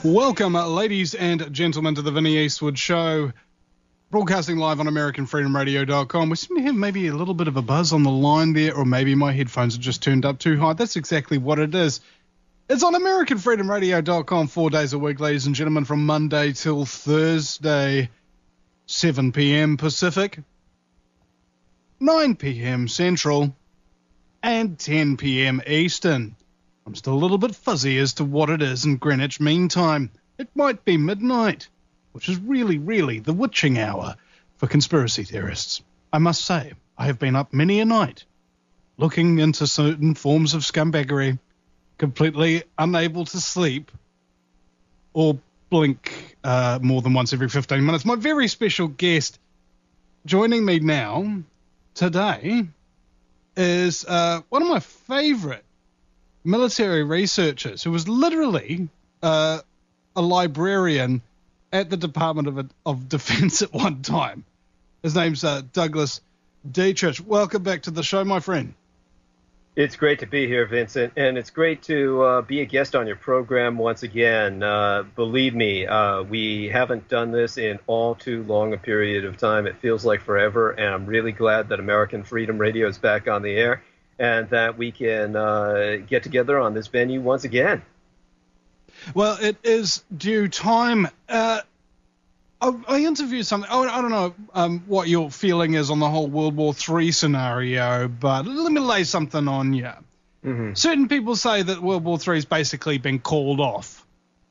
Welcome, ladies and gentlemen, to the Vinny Eastwood Show, broadcasting live on AmericanFreedomRadio.com. We seem to have maybe a little bit of a buzz on the line there, or maybe my headphones are just turned up too high. That's exactly what it is. It's on AmericanFreedomRadio.com 4 days a week, ladies and gentlemen, from Monday till Thursday, 7 p.m. Pacific, 9 p.m. Central, and 10 p.m. Eastern. I'm still a little bit fuzzy as to what it is in Greenwich Mean Time. It might be midnight, which is really the witching hour for conspiracy theorists. I must say, I have been up many a night looking into certain forms of scumbaggery, completely unable to sleep or blink more than once every 15 minutes. My very special guest joining me now today is one of my favorite military researchers who was literally a librarian at the Department of Defense at one time. His name's Douglas Dietrich. Welcome back to the show, my friend. It's great to be here, Vincent, and it's great to be a guest on your program once again. Believe me, we haven't done this in all too long a period of time. It feels like forever, and I'm really glad that American Freedom Radio is back on the air and that we can get together on this venue once again. Well, it is due time. I interviewed something. I don't know what your feeling is on the whole World War III scenario, but let me lay something on you. Mm-hmm. Certain people say that World War III has basically been called off.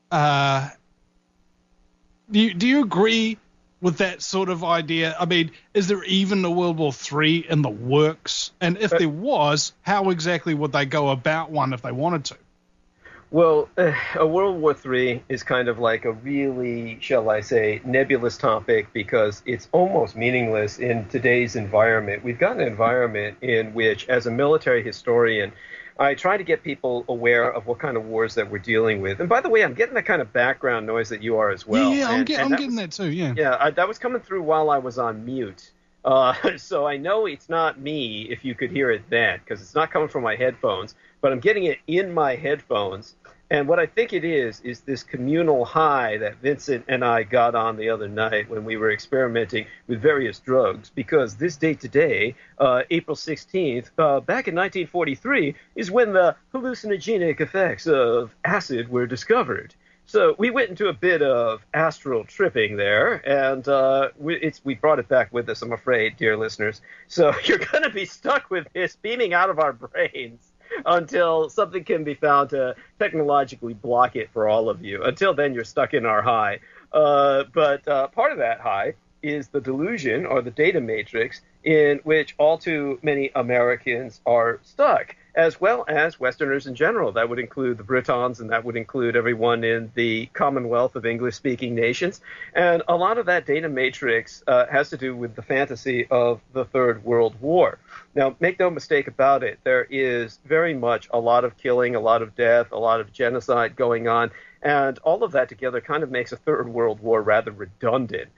Do you agree with that sort of idea? I mean, is there even a World War III in the works? And if there was, how exactly would they go about one if they wanted to? Well, a World War III is kind of like a really, shall I say, nebulous topic because it's almost meaningless in today's environment. We've got an environment in which, as a military historian, I try to get people aware of what kind of wars that we're dealing with. And by the way, I'm getting that kind of background noise that you are as well. Yeah, I'm getting that too, yeah. Yeah, that was coming through while I was on mute. So I know it's not me if you could hear it then, because it's not coming from my headphones, but I'm getting it in my headphones. And what I think it is this communal high that Vincent and I got on the other night when we were experimenting with various drugs, because this date today, April 16th, back in 1943, is when the hallucinogenic effects of acid were discovered. So we went into a bit of astral tripping there, and we brought it back with us, I'm afraid, dear listeners. So you're going to be stuck with this beaming out of our brains until something can be found to technologically block it for all of you. Until then, you're stuck in our high. But part of that high is the delusion or the data matrix in which all too many Americans are stuck, as well as Westerners in general. That would include the Britons, and that would include everyone in the Commonwealth of English-speaking nations. And a lot of that data matrix has to do with the fantasy of the Third World War. Now, make no mistake about it, there is very much a lot of killing, a lot of death, a lot of genocide going on, and all of that together kind of makes a Third World War rather redundant.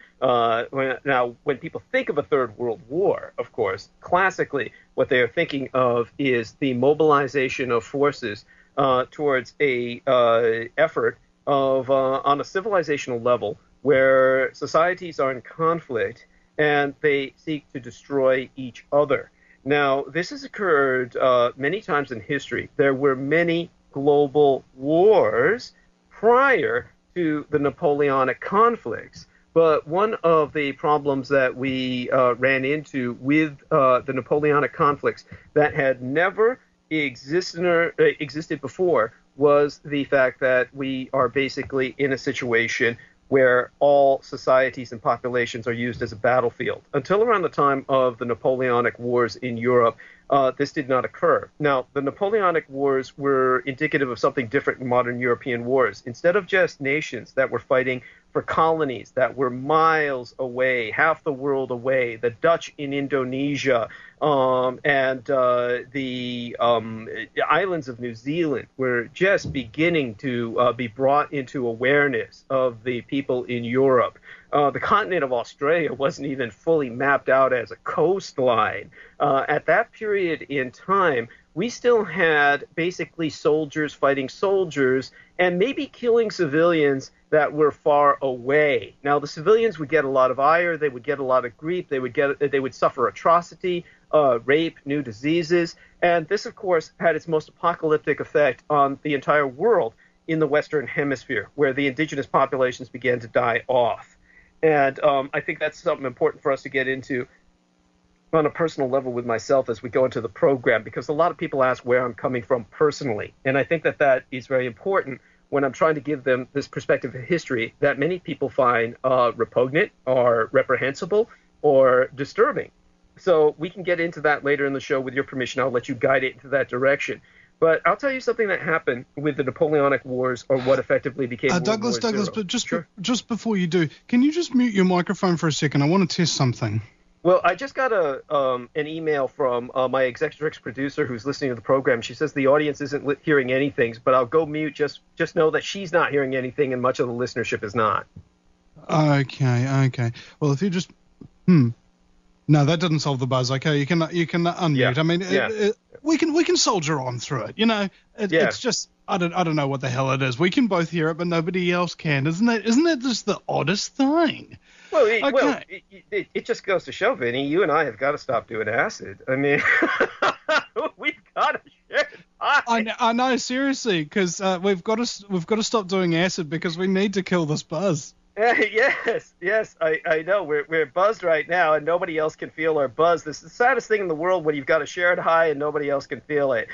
When people think of a Third World War, of course, classically what they are thinking of is the mobilization of forces towards a effort of on a civilizational level where societies are in conflict and they seek to destroy each other. Now, this has occurred many times in history. There were many global wars prior to the Napoleonic conflicts. But one of the problems that we ran into with the Napoleonic conflicts that had never existed before was the fact that we are basically in a situation where all societies and populations are used as a battlefield. Until around the time of the Napoleonic Wars in Europe, this did not occur. Now, the Napoleonic Wars were indicative of something different in modern European wars. Instead of just nations that were fighting for colonies that were miles away, half the world away, the Dutch in Indonesia and the islands of New Zealand were just beginning to be brought into awareness of the people in Europe. The continent of Australia wasn't even fully mapped out as a coastline. At that period in time, we still had basically soldiers fighting soldiers and maybe killing civilians that were far away. Now, the civilians would get a lot of ire, they would get a lot of grief, they would suffer atrocity, rape, new diseases, and this, of course, had its most apocalyptic effect on the entire world in the Western Hemisphere, where the indigenous populations began to die off. And I think that's something important for us to get into on a personal level with myself as we go into the program, because a lot of people ask where I'm coming from personally. And I think that is very important when I'm trying to give them this perspective of history that many people find repugnant or reprehensible or disturbing. So we can get into that later in the show with your permission. I'll let you guide it into that direction. But I'll tell you something that happened with the Napoleonic Wars, or what effectively became World Douglas, War Zero. but just before you do, can you just mute your microphone for a second? I want to test something. Well, I just got an email from my executive producer who's listening to the program. She says the audience isn't hearing anything, but I'll go mute. Just know that she's not hearing anything, and much of the listenership is not. Okay. Well, if you just no, that didn't solve the buzz. Okay, you can unmute. Yeah. I mean, we can soldier on through it. You know, it's just I don't know what the hell it is. We can both hear it, but nobody else can. Isn't that just the oddest thing? Well, it just goes to show, Vinny, you and I have got to stop doing acid. I mean, we've got to share it. I know, seriously, because we've got to stop doing acid because we need to kill this buzz. Yes, I know. We're buzzed right now, and nobody else can feel our buzz. This is the saddest thing in the world when you've got a shared high and nobody else can feel it.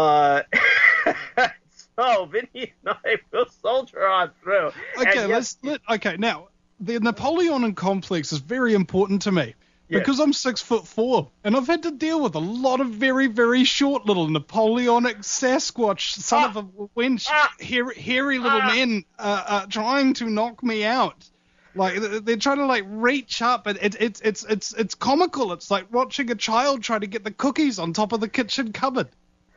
So, Vinny and I will soldier on through. Okay, now, the Napoleonic complex is very important to me because I'm 6'4", and I've had to deal with a lot of very, very short little Napoleonic Sasquatch son of a wench, hairy little men trying to knock me out. Like they're trying to reach up, and it's comical. It's like watching a child try to get the cookies on top of the kitchen cupboard.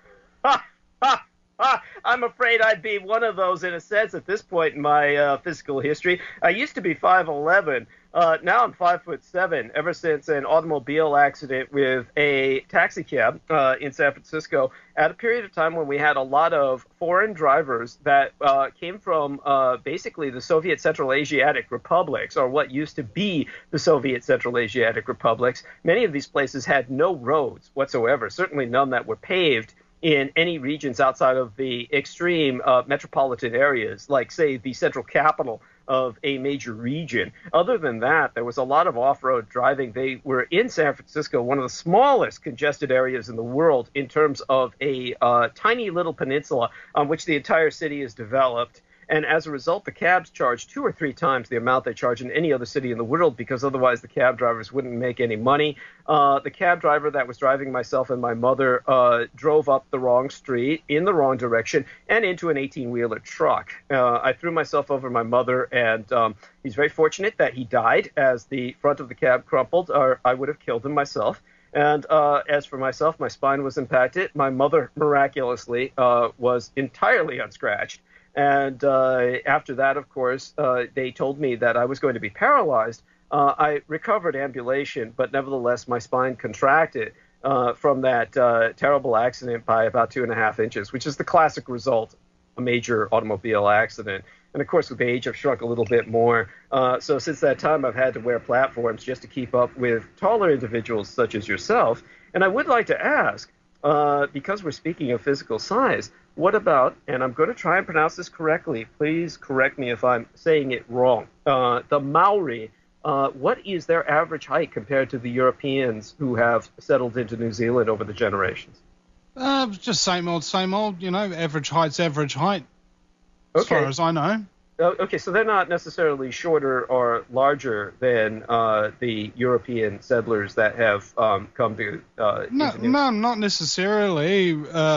I'm afraid I'd be one of those in a sense at this point in my physical history. I used to be 5'11". Now I'm 5'7", ever since an automobile accident with a taxi cab in San Francisco at a period of time when we had a lot of foreign drivers that came from basically the Soviet Central Asiatic republics, or what used to be the Soviet Central Asiatic republics. Many of these places had no roads whatsoever, certainly none that were paved in any regions outside of the extreme metropolitan areas, like, say, the central capital of a major region. Other than that, there was a lot of off-road driving. They were in San Francisco, one of the smallest congested areas in the world in terms of a tiny little peninsula on which the entire city is developed. And as a result, the cabs charge 2 or 3 times the amount they charge in any other city in the world, because otherwise the cab drivers wouldn't make any money. The cab driver that was driving myself and my mother drove up the wrong street in the wrong direction and into an 18-wheeler truck. I threw myself over my mother, and he's very fortunate that he died as the front of the cab crumpled, or I would have killed him myself. And as for myself, my spine was impacted. My mother, miraculously, was entirely unscratched. And after that, of course, they told me that I was going to be paralyzed. I recovered ambulation, but nevertheless, my spine contracted from that terrible accident by about 2.5 inches, which is the classic result of a major automobile accident. And, of course, with age, I've shrunk a little bit more. So since that time, I've had to wear platforms just to keep up with taller individuals such as yourself. And I would like to ask, because we're speaking of physical size, what about, and I'm going to try and pronounce this correctly, please correct me if I'm saying it wrong, the Maori, what is their average height compared to the Europeans who have settled into New Zealand over the generations? Just same old, average height's average height, as far as I know. Okay, so they're not necessarily shorter or larger than the European settlers that have come to. No, not necessarily.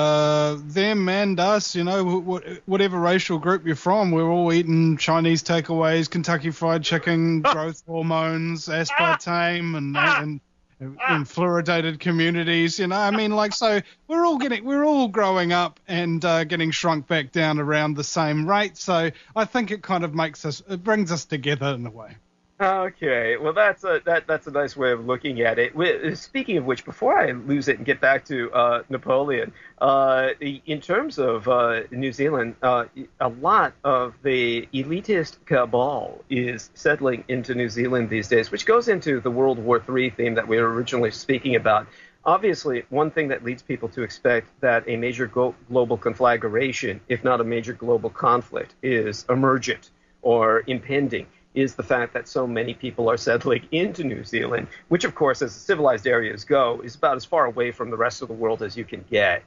Them and us, whatever racial group you're from, we're all eating Chinese takeaways, Kentucky Fried Chicken, growth hormones, aspartame, and in fluoridated communities, so we're all growing up and getting shrunk back down around the same rate. So I think it kind of brings us together in a way. Okay, well that's a nice way of looking at it. Speaking of which, before I lose it and get back to Napoleon, in terms of New Zealand, a lot of the elitist cabal is settling into New Zealand these days, which goes into the World War III theme that we were originally speaking about. Obviously, one thing that leads people to expect that a major global conflagration, if not a major global conflict, is emergent or impending, is the fact that so many people are settling into New Zealand, which, of course, as civilized areas go, is about as far away from the rest of the world as you can get.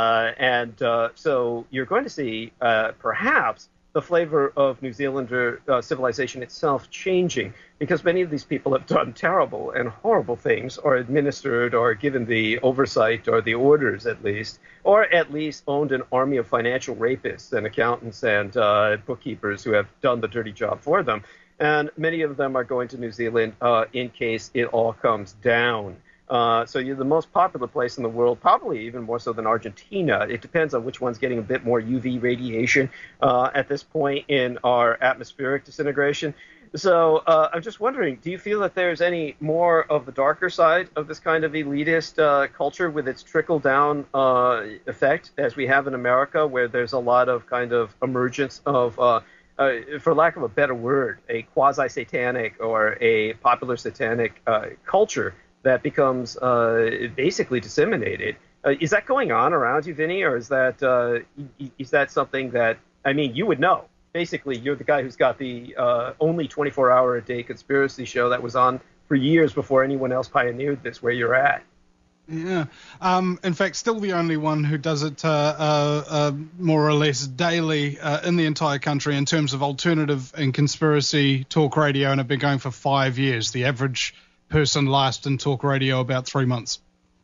So you're going to see perhaps the flavor of New Zealander civilization itself changing, because many of these people have done terrible and horrible things, or administered or given the oversight or the orders at least, or at least owned an army of financial rapists and accountants and bookkeepers who have done the dirty job for them. And many of them are going to New Zealand in case it all comes down. So you're the most popular place in the world, probably even more so than Argentina. It depends on which one's getting a bit more UV radiation at this point in our atmospheric disintegration. So I'm just wondering, do you feel that there's any more of the darker side of this kind of elitist culture with its trickle-down effect, as we have in America, where there's a lot of kind of emergence of for lack of a better word, a quasi-satanic or a popular satanic culture that becomes basically disseminated? Is that going on around you, Vinny, or is that something that, I mean, you would know? Basically, you're the guy who's got the only 24-hour-a-day conspiracy show that was on for years before anyone else pioneered this where you're at. Yeah. In fact, still the only one who does it more or less daily in the entire country in terms of alternative and conspiracy talk radio, and I've been going for 5 years. The average person lasts in talk radio about 3 months.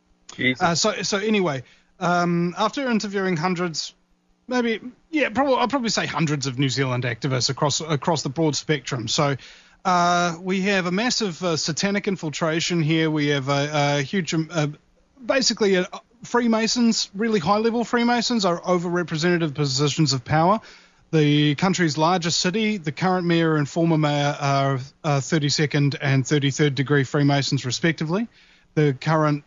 So anyway, after interviewing hundreds, I'll probably say hundreds of New Zealand activists across the broad spectrum. So we have a massive satanic infiltration here. We have a huge basically, Freemasons, really high-level Freemasons, are overrepresented positions of power. The country's largest city, the current mayor and former mayor are 32nd and 33rd degree Freemasons, respectively. The current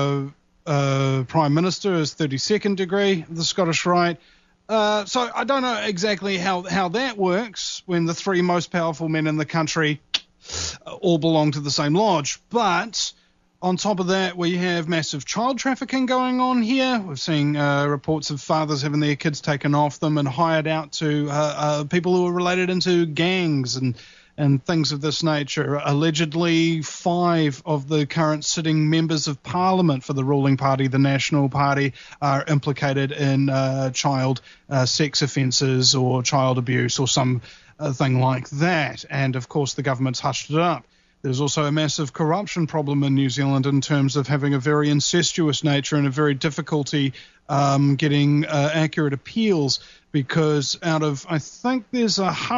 prime minister is 32nd degree, the Scottish Rite. So I don't know exactly how that works when the three most powerful men in the country all belong to the same lodge. But on top of that, we have massive child trafficking going on here. We're seeing reports of fathers having their kids taken off them and hired out to people who are related into gangs and things of this nature. Allegedly, 5 of the current sitting members of parliament for the ruling party, the National Party, are implicated in child sex offences or child abuse or some thing like that. And, of course, the government's hushed it up. There's also a massive corruption problem in New Zealand in terms of having a very incestuous nature and a very difficulty getting accurate appeals, because out of, I think there's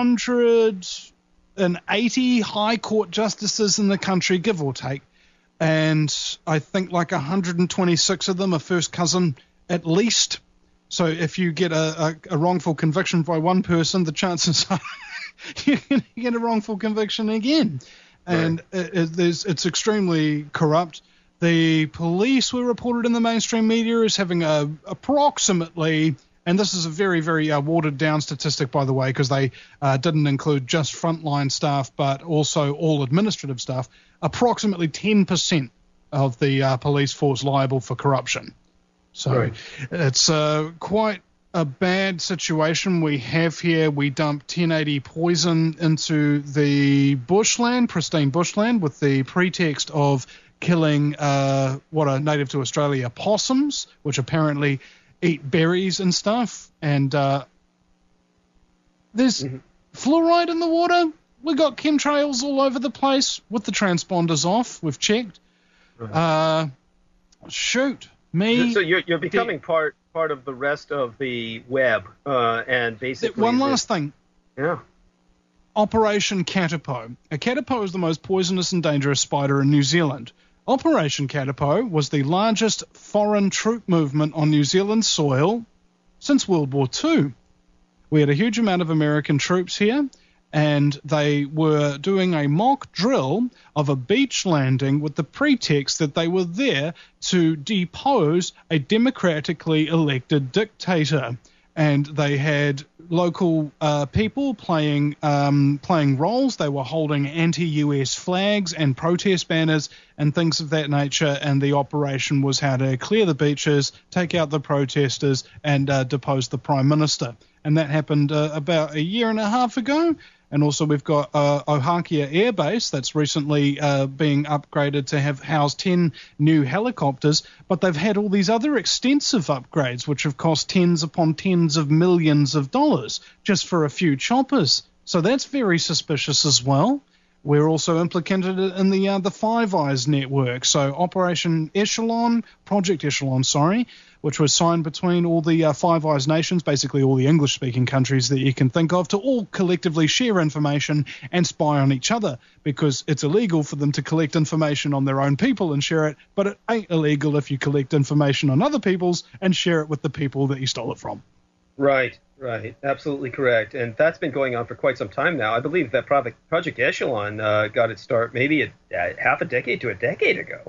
180 high court justices in the country, give or take, and I think like 126 of them are first cousin at least. So if you get a wrongful conviction by one person, the chances are you're going to get a wrongful conviction again. And it's extremely corrupt. The police were reported in the mainstream media as having approximately, and this is a very, very watered down statistic, by the way, because they didn't include just frontline staff, but also all administrative staff, approximately 10% of the police force liable for corruption. So it's quite a bad situation we have here. We dump 1080 poison into the bushland, pristine bushland, with the pretext of killing what are native to Australia possums, which apparently eat berries and stuff. And there's fluoride in the water. We got chemtrails all over the place with the transponders off. We've checked. Shoot me. So you're becoming part of the rest of the web, and basically one last thing. Yeah. Operation Katipo. A katipo is the most poisonous and dangerous spider in New Zealand. Operation Katipo was the largest foreign troop movement on New Zealand soil since World War II. We had a huge amount of American troops here, and they were doing a mock drill of a beach landing with the pretext that they were there to depose a democratically elected dictator. And they had local people playing roles. They were holding anti-US flags and protest banners and things of that nature. And the operation was how to clear the beaches, take out the protesters, and depose the Prime Minister. And that happened about a year and a half ago. And also we've got Ohakea Air Base that's recently being upgraded to have housed 10 new helicopters, but they've had all these other extensive upgrades which have cost tens upon tens of millions of dollars just for a few choppers. So that's very suspicious as well. We're also implicated in the Five Eyes network. So Project Echelon, which was signed between all the Five Eyes nations, basically all the English-speaking countries that you can think of, to all collectively share information and spy on each other, because it's illegal for them to collect information on their own people and share it, but it ain't illegal if you collect information on other people's and share it with the people that you stole it from. Right. Absolutely correct. And that's been going on for quite some time now. I believe that Project Echelon got its start maybe half a decade to a decade ago.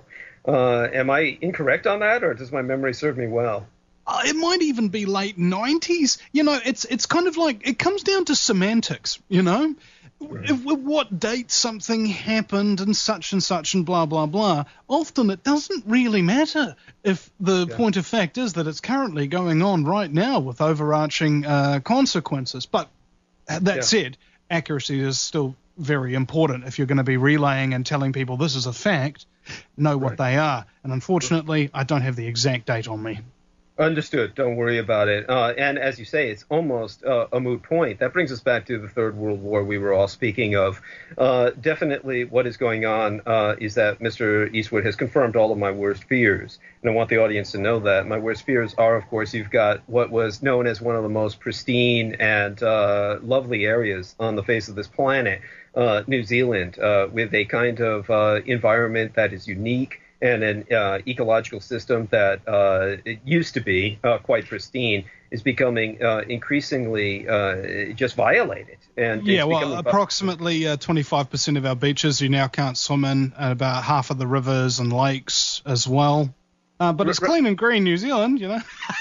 Am I incorrect on that, or does my memory serve me well? It might even be late 90s. You know, it's kind of like, it comes down to semantics, you know? Right. What date something happened and such and blah, blah, blah. Often it doesn't really matter if the point of fact is that it's currently going on right now with overarching consequences. But that said, accuracy is still very important. If you're going to be relaying and telling people this is a fact, know what they are. And unfortunately, I don't have the exact date on me. Understood. Don't worry about it. And as you say, it's almost a moot point. That brings us back to the Third World War we were all speaking of. Definitely what is going on is that Mr. Eastwood has confirmed all of my worst fears. And I want the audience to know that. My worst fears are, of course, you've got what was known as one of the most pristine and lovely areas on the face of this planet, New Zealand, with a kind of environment that is unique, and an ecological system that it used to be quite pristine is becoming increasingly just violated. And approximately 25% of our beaches you now can't swim in, and about half of the rivers and lakes as well. But it's clean and green, New Zealand, you know.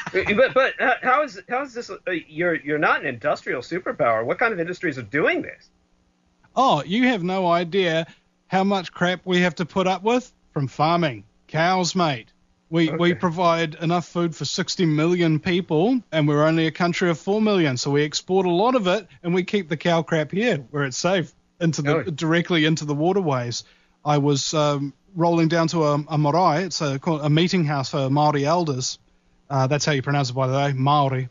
but how is this? You're not an industrial superpower. What kind of industries are doing this? Oh, you have no idea how much crap we have to put up with. From farming. Cows, mate. We provide enough food for 60 million people, and we're only a country of 4 million, so we export a lot of it, and we keep the cow crap here where it's safe, directly into the waterways. I was rolling down to a marae. It's a meeting house for Māori elders. That's how you pronounce it, by the way, Māori.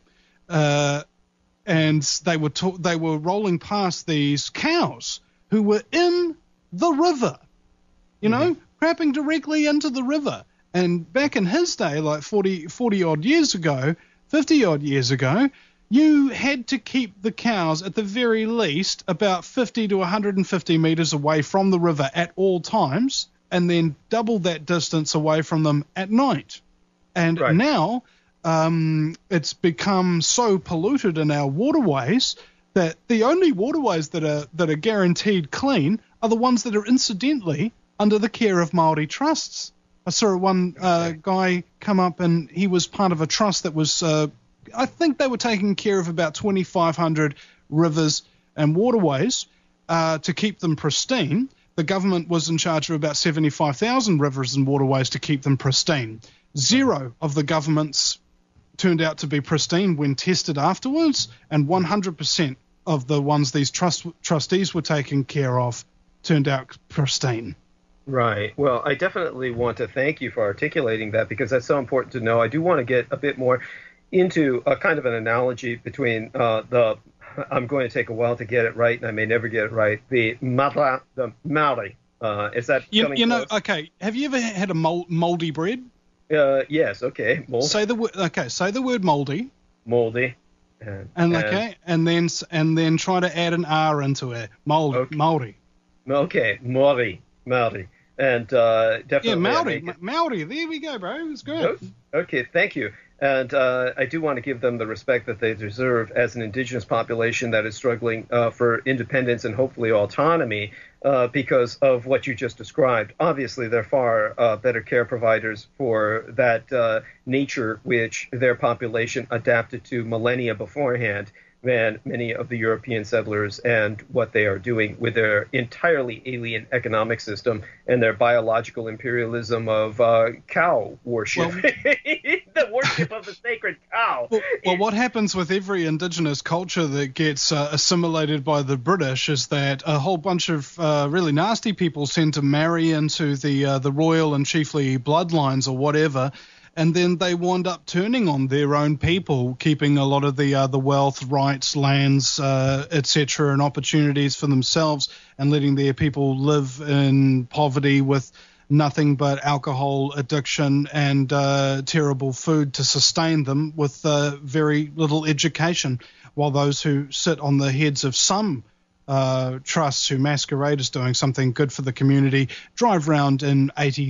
And they were rolling past these cows who were in the river, you know, crapping directly into the river. And back in his day, like 40 odd years ago, 50 odd years ago, you had to keep the cows at the very least about 50 to 150 meters away from the river at all times, and then double that distance away from them at night. And now it's become so polluted in our waterways that the only waterways that are guaranteed clean are the ones that are incidentally under the care of Māori trusts. I saw one guy come up, and he was part of a trust that was, I think they were taking care of about 2,500 rivers and waterways to keep them pristine. The government was in charge of about 75,000 rivers and waterways to keep them pristine. 0 of the governments turned out to be pristine when tested afterwards, and 100% of the ones these trustees were taking care of turned out pristine. Right. Well, I definitely want to thank you for articulating that, because that's so important to know. I do want to get a bit more into a kind of an analogy between I'm going to take a while to get it right, and I may never get it right, the Maori. Is that you know, close? Okay, have you ever had a moldy bread? Yes, okay. Mold. Say the word moldy. Moldy. And then try to add an R into it. Maori. Okay, Maori. And definitely. Yeah, Maori. There we go, bro. It's good. Okay, thank you. And I do want to give them the respect that they deserve as an indigenous population that is struggling for independence and hopefully autonomy because of what you just described. Obviously, they're far better care providers for that nature which their population adapted to millennia beforehand than many of the European settlers, and what they are doing with their entirely alien economic system and their biological imperialism of cow worship, the worship of the sacred cow. Well, what happens with every indigenous culture that gets assimilated by the British is that a whole bunch of really nasty people tend to marry into the royal and chiefly bloodlines or whatever, and then they wind up turning on their own people, keeping a lot of the wealth, rights, lands, etc., and opportunities for themselves, and letting their people live in poverty with nothing but alcohol addiction and terrible food to sustain them, with very little education, while those who sit on the heads of some trusts who masquerade as doing something good for the community drive around in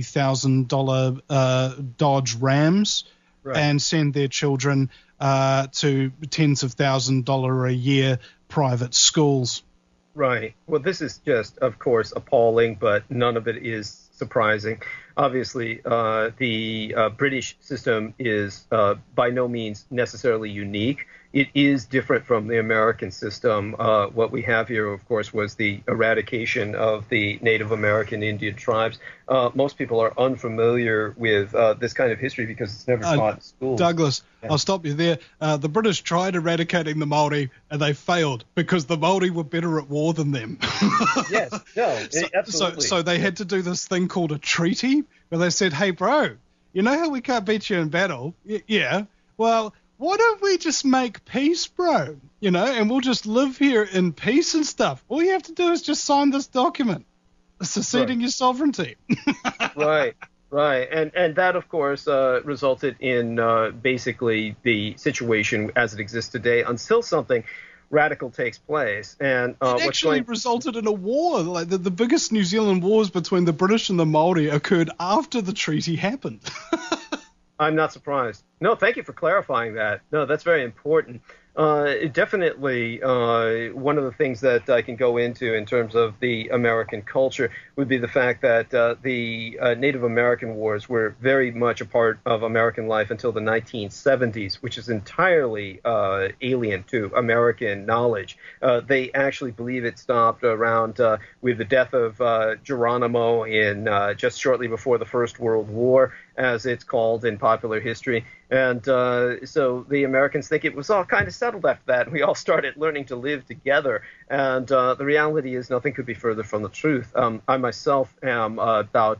$80,000 Dodge Rams, right, and send their children to tens of $1,000s a year private schools. Right. Well, this is just, of course, appalling, but none of it is surprising. Obviously, the British system is by no means necessarily unique. It is different from the American system. What we have here, of course, was the eradication of the Native American Indian tribes. Most people are unfamiliar with this kind of history because it's never taught in school. Douglas, yeah. I'll stop you there. The British tried eradicating the Māori, and they failed because the Māori were better at war than them. Yes, no, absolutely. So they had to do this thing called a treaty, where they said, hey, bro, you know how we can't beat you in battle? Yeah. Well, why don't we just make peace, bro? You know, and we'll just live here in peace and stuff. All you have to do is just sign this document, seceding your sovereignty. Right. And that, of course, resulted in basically the situation as it exists today until something radical takes place. And it actually resulted in a war. Like the biggest New Zealand wars between the British and the Māori occurred after the treaty happened. I'm not surprised. No, thank you for clarifying that. No, that's very important. Definitely one of the things that I can go into in terms of the American culture would be the fact that the Native American wars were very much a part of American life until the 1970s, which is entirely alien to American knowledge. They actually believe it stopped around with the death of Geronimo in just shortly before the First World War, as it's called in popular history. And so the Americans think it was all kind of settled after that. We all started learning to live together. And the reality is nothing could be further from the truth. I myself am about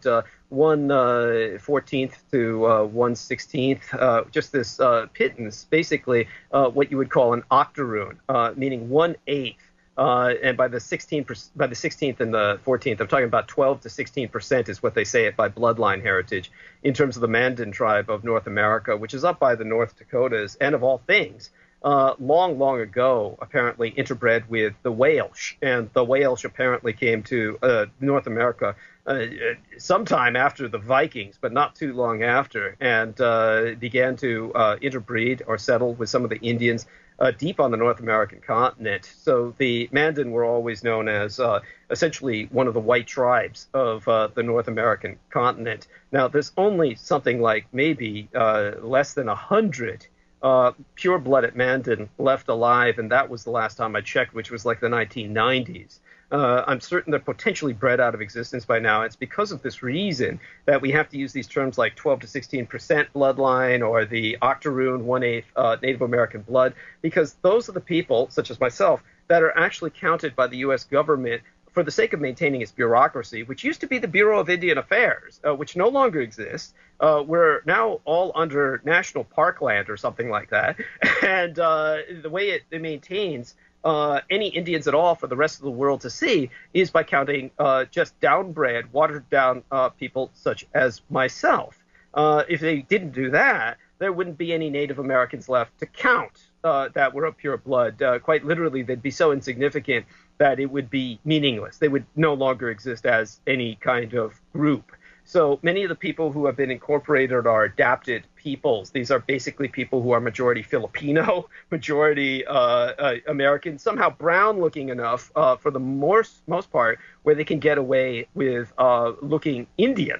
1/14th to 1/16th, just this pittance, basically what you would call an octoroon, meaning 1/8. And by the 16th and the 14th, I'm talking about 12 to 16% is what they say it by bloodline heritage in terms of the Mandan tribe of North America, which is up by the North Dakotas, and of all things, long ago, apparently interbred with the Welsh. And the Welsh apparently came to North America sometime after the Vikings, but not too long after, and began to interbreed or settle with some of the Indians deep on the North American continent. So the Mandan were always known as essentially one of the white tribes of the North American continent. Now, there's only something like maybe less than 100 pure-blooded Mandan left alive, and that was the last time I checked, which was like the 1990s. I'm certain they're potentially bred out of existence by now. It's because of this reason that we have to use these terms like 12 to 16% bloodline or the octoroon, 1/8 Native American blood, because those are the people, such as myself, that are actually counted by the U.S. government for the sake of maintaining its bureaucracy, which used to be the Bureau of Indian Affairs, which no longer exists. We're now all under national parkland or something like that. And the way it maintains any Indians at all for the rest of the world to see is by counting just downbred, watered-down people such as myself. If they didn't do that, there wouldn't be any Native Americans left to count that were of pure blood. Quite literally, they'd be so insignificant that it would be meaningless. They would no longer exist as any kind of group. So many of the people who have been incorporated are adapted peoples. These are basically people who are majority Filipino, majority American, somehow brown looking enough for the most part where they can get away with looking Indian.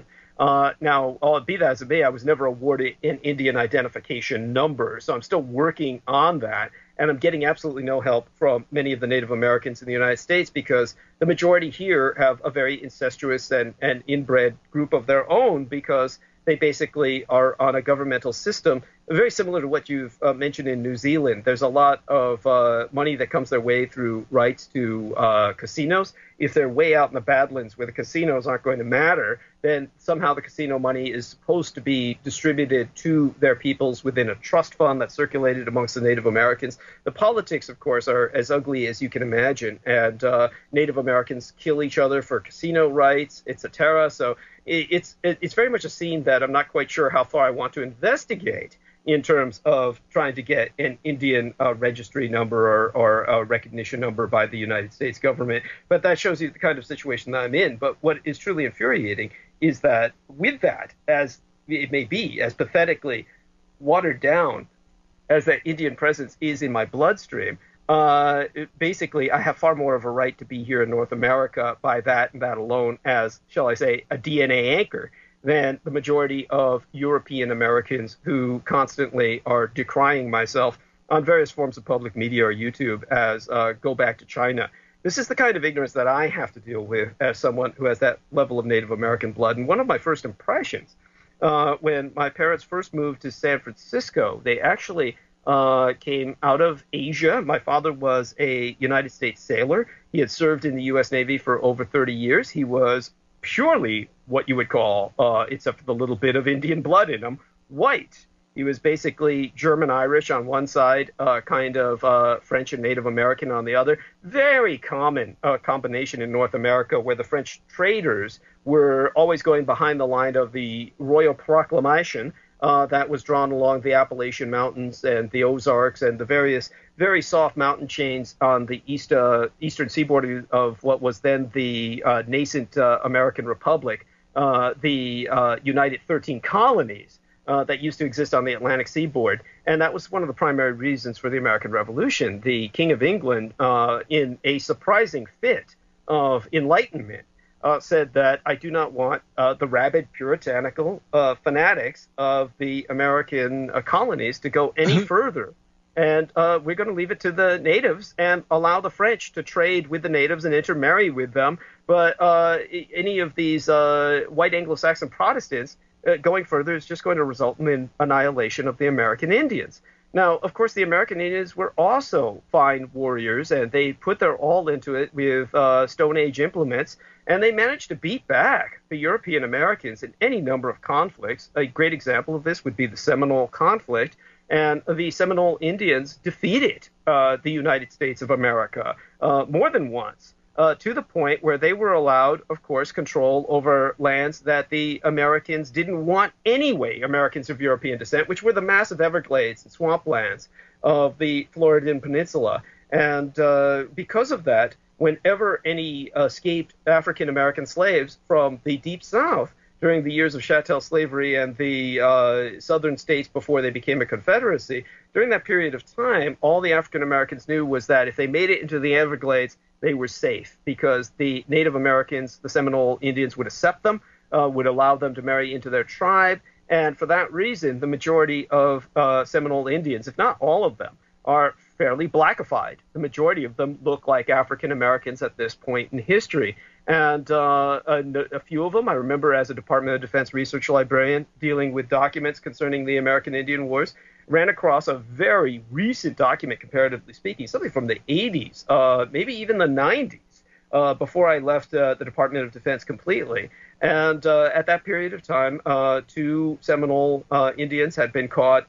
Now, be that as it may, I was never awarded an Indian identification number, so I'm still working on that. And I'm getting absolutely no help from many of the Native Americans in the United States because the majority here have a very incestuous and inbred group of their own because they basically are on a governmental system very similar to what you've mentioned in New Zealand. There's a lot of money that comes their way through rights to casinos. If they're way out in the Badlands where the casinos aren't going to matter, then somehow the casino money is supposed to be distributed to their peoples within a trust fund that's circulated amongst the Native Americans. The politics, of course, are as ugly as you can imagine, and Native Americans kill each other for casino rights, etc. So it's very much a scene that I'm not quite sure how far I want to investigate in terms of trying to get an Indian registry number or a recognition number by the United States government. But that shows you the kind of situation that I'm in. But what is truly infuriating is that with that, as it may be, as pathetically watered down as that Indian presence is in my bloodstream, basically I have far more of a right to be here in North America by that and that alone as, shall I say, a DNA anchor than the majority of European Americans who constantly are decrying myself on various forms of public media or YouTube as go back to China. This is the kind of ignorance that I have to deal with as someone who has that level of Native American blood. And one of my first impressions when my parents first moved to San Francisco, they actually came out of Asia. My father was a United States sailor. He had served in the U.S. Navy for over 30 years. He was purely what you would call, except for the little bit of Indian blood in him, white. He was basically German-Irish on one side, kind of French and Native American on the other. Very common combination in North America where the French traders were always going behind the line of the Royal Proclamation that was drawn along the Appalachian Mountains and the Ozarks and the various very soft mountain chains on the eastern seaboard of what was then the nascent American Republic, the United 13 Colonies that used to exist on the Atlantic seaboard. And that was one of the primary reasons for the American Revolution. The King of England, in a surprising fit of enlightenment, said that I do not want the rabid puritanical fanatics of the American colonies to go any further. And we're going to leave it to the natives and allow the French to trade with the natives and intermarry with them. But any of these white Anglo-Saxon Protestants going further is just going to result in the annihilation of the American Indians. Now, of course, the American Indians were also fine warriors, and they put their all into it with Stone Age implements, and they managed to beat back the European Americans in any number of conflicts. A great example of this would be the Seminole conflict, and the Seminole Indians defeated the United States of America more than once, to the point where they were allowed, of course, control over lands that the Americans didn't want anyway, Americans of European descent, which were the massive Everglades and swamplands of the Floridan Peninsula. And because of that, whenever any escaped African-American slaves from the Deep South during the years of chattel slavery and the southern states before they became a confederacy, during that period of time, all the African-Americans knew was that if they made it into the Everglades, they were safe because the Native Americans, the Seminole Indians, would accept them, would allow them to marry into their tribe. And for that reason, the majority of Seminole Indians, if not all of them, are fairly blackified. The majority of them look like African Americans at this point in history. And a few of them, I remember as a Department of Defense research librarian dealing with documents concerning the American Indian Wars, ran across a very recent document, comparatively speaking, something from the 80s, maybe even the 90s, before I left the Department of Defense completely. And at that period of time, 2 Seminole Indians had been caught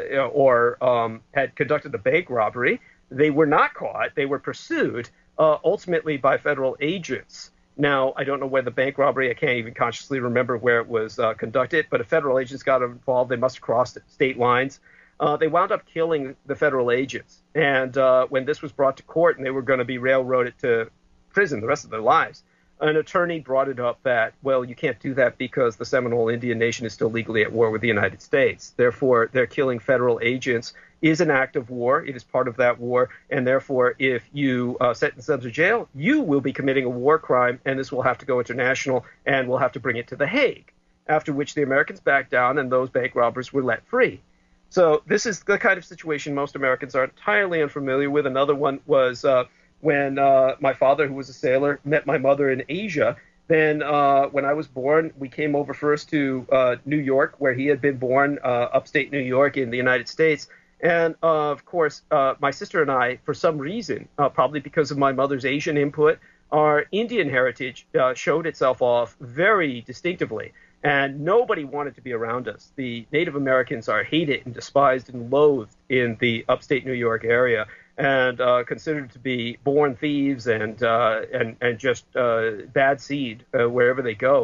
or had conducted a bank robbery. They were not caught. They were pursued, ultimately by federal agents. Now, I don't know where the bank robbery, I can't even consciously remember where it was conducted, but if federal agents got involved, they must have crossed state lines. They wound up killing the federal agents. And when this was brought to court and they were going to be railroaded to prison the rest of their lives, an attorney brought it up that, well, you can't do that because the Seminole Indian Nation is still legally at war with the United States. Therefore, their killing federal agents is an act of war. It is part of that war. And therefore, if you sentence them to jail, you will be committing a war crime, and this will have to go international, and we'll have to bring it to The Hague, after which the Americans backed down and those bank robbers were let free. So this is the kind of situation most Americans are entirely unfamiliar with. Another one was when my father, who was a sailor, met my mother in Asia. Then when I was born, we came over first to New York, where he had been born, upstate New York in the United States. And, of course, my sister and I, for some reason, probably because of my mother's Asian input, our Indian heritage showed itself off very distinctively. And nobody wanted to be around us. The Native Americans are hated and despised and loathed in the upstate New York area, and considered to be born thieves and just bad seed wherever they go.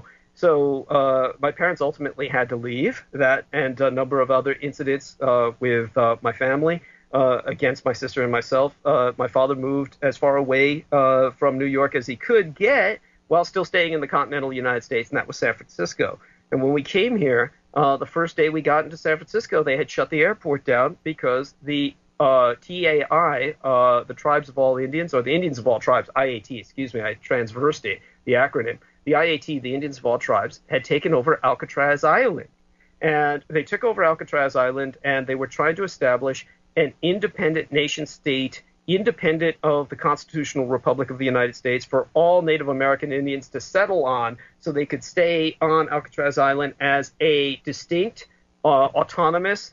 So my parents ultimately had to leave. That and a number of other incidents with my family against my sister and myself. My father moved as far away from New York as he could get, while still staying in the continental United States, and that was San Francisco. And when we came here, the first day we got into San Francisco, they had shut the airport down because the TAI, the Tribes of All Indians, or the Indians of All Tribes, IAT, excuse me, I transversed it, the acronym. The IAT, the Indians of All Tribes, had taken over Alcatraz Island. And they took over Alcatraz Island, and they were trying to establish an independent nation state, independent of the Constitutional Republic of the United States, for all Native American Indians to settle on, so they could stay on Alcatraz Island as a distinct, autonomous,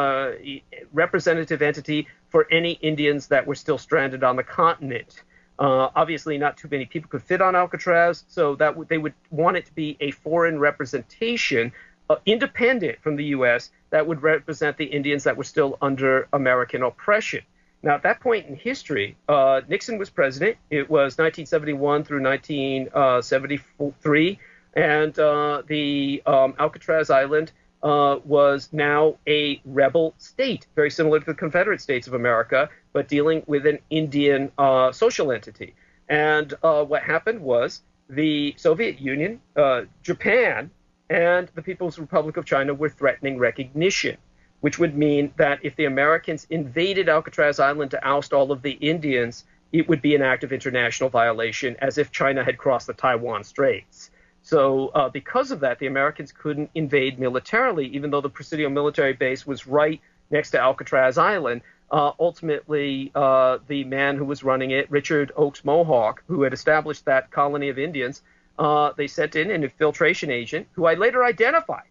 representative entity for any Indians that were still stranded on the continent. Obviously, not too many people could fit on Alcatraz, so that they would want it to be a foreign representation, independent from the U.S., that would represent the Indians that were still under American oppression. Now, at that point in history, Nixon was president. It was 1971 through 1973, and the Alcatraz Island was now a rebel state, very similar to the Confederate States of America, but dealing with an Indian social entity. And what happened was the Soviet Union, Japan, and the People's Republic of China were threatening recognition, which would mean that if the Americans invaded Alcatraz Island to oust all of the Indians, it would be an act of international violation, as if China had crossed the Taiwan Straits. So because of that, the Americans couldn't invade militarily, even though the Presidio military base was right next to Alcatraz Island. Ultimately, the man who was running it, Richard Oakes Mohawk, who had established that colony of Indians, they sent in an infiltration agent, who I later identified,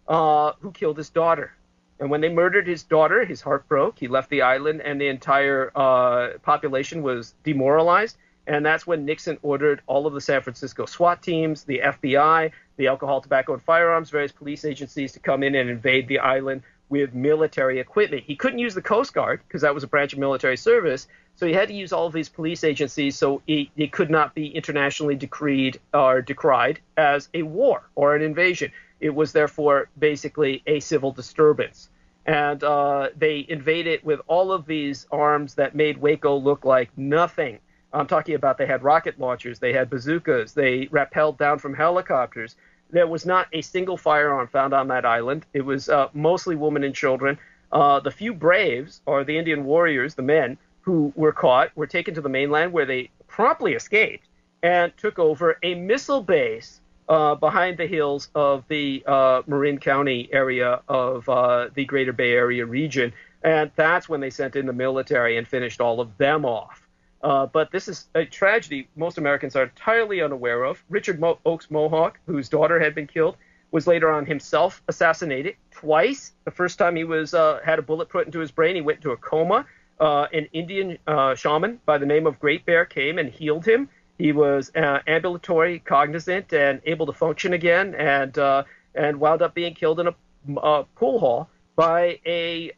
who killed his daughter. And when they murdered his daughter, his heart broke. He left the island, and the entire population was demoralized. And that's when Nixon ordered all of the San Francisco SWAT teams, the FBI, the Alcohol, Tobacco, and Firearms, various police agencies to come in and invade the island with military equipment. He couldn't use the Coast Guard because that was a branch of military service. So he had to use all of these police agencies, so it could not be internationally decreed or decried as a war or an invasion. It was therefore basically a civil disturbance. And they invaded with all of these arms that made Waco look like nothing. I'm talking about they had rocket launchers, they had bazookas, they rappelled down from helicopters. There was not a single firearm found on that island. It was mostly women and children. The few braves, or the Indian warriors, the men, who were caught, were taken to the mainland, where they promptly escaped and took over a missile base behind the hills of the Marin County area of the Greater Bay Area region. And that's when they sent in the military and finished all of them off. But this is a tragedy most Americans are entirely unaware of. Richard Oakes Mohawk, whose daughter had been killed, was later on himself assassinated twice. The first time he was had a bullet put into his brain, he went into a coma. An Indian shaman by the name of Great Bear came and healed him. He was ambulatory, cognizant, and able to function again, and wound up being killed in a pool hall by a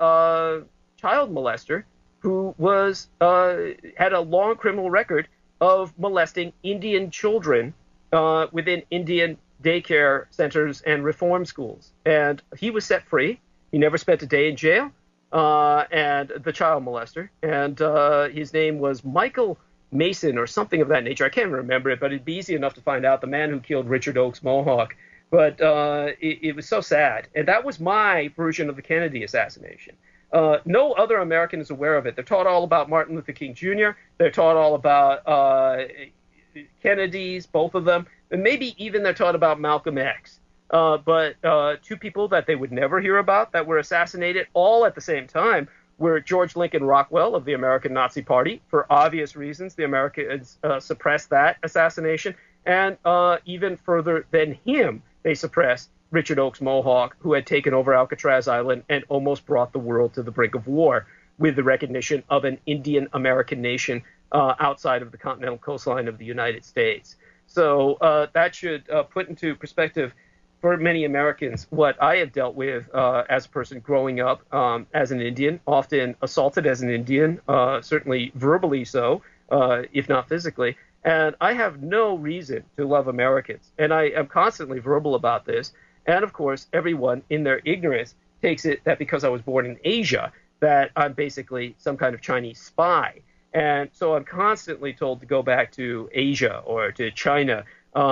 child molester who was had a long criminal record of molesting Indian children within Indian daycare centers and reform schools. And he was set free. He never spent a day in jail. And the child molester. And his name was Michael Mason or something of that nature. I can't remember it, but it'd be easy enough to find out the man who killed Richard Oakes Mohawk. But it was so sad. And that was my version of the Kennedy assassination. No other American is aware of it. They're taught all about Martin Luther King Jr. They're taught all about Kennedy's, both of them. And maybe even they're taught about Malcolm X. But two people that they would never hear about that were assassinated all at the same time were George Lincoln Rockwell of the American Nazi Party. For obvious reasons, the Americans suppressed that assassination. And even further than him, they suppressed Richard Oakes Mohawk, who had taken over Alcatraz Island and almost brought the world to the brink of war with the recognition of an Indian American nation outside of the continental coastline of the United States. So that should put into perspective for many Americans what I have dealt with as a person growing up as an Indian, often assaulted as an Indian, certainly verbally so, if not physically. And I have no reason to love Americans. And I am constantly verbal about this. And, of course, everyone in their ignorance takes it that because I was born in Asia, that I'm basically some kind of Chinese spy. And so I'm constantly told to go back to Asia or to China.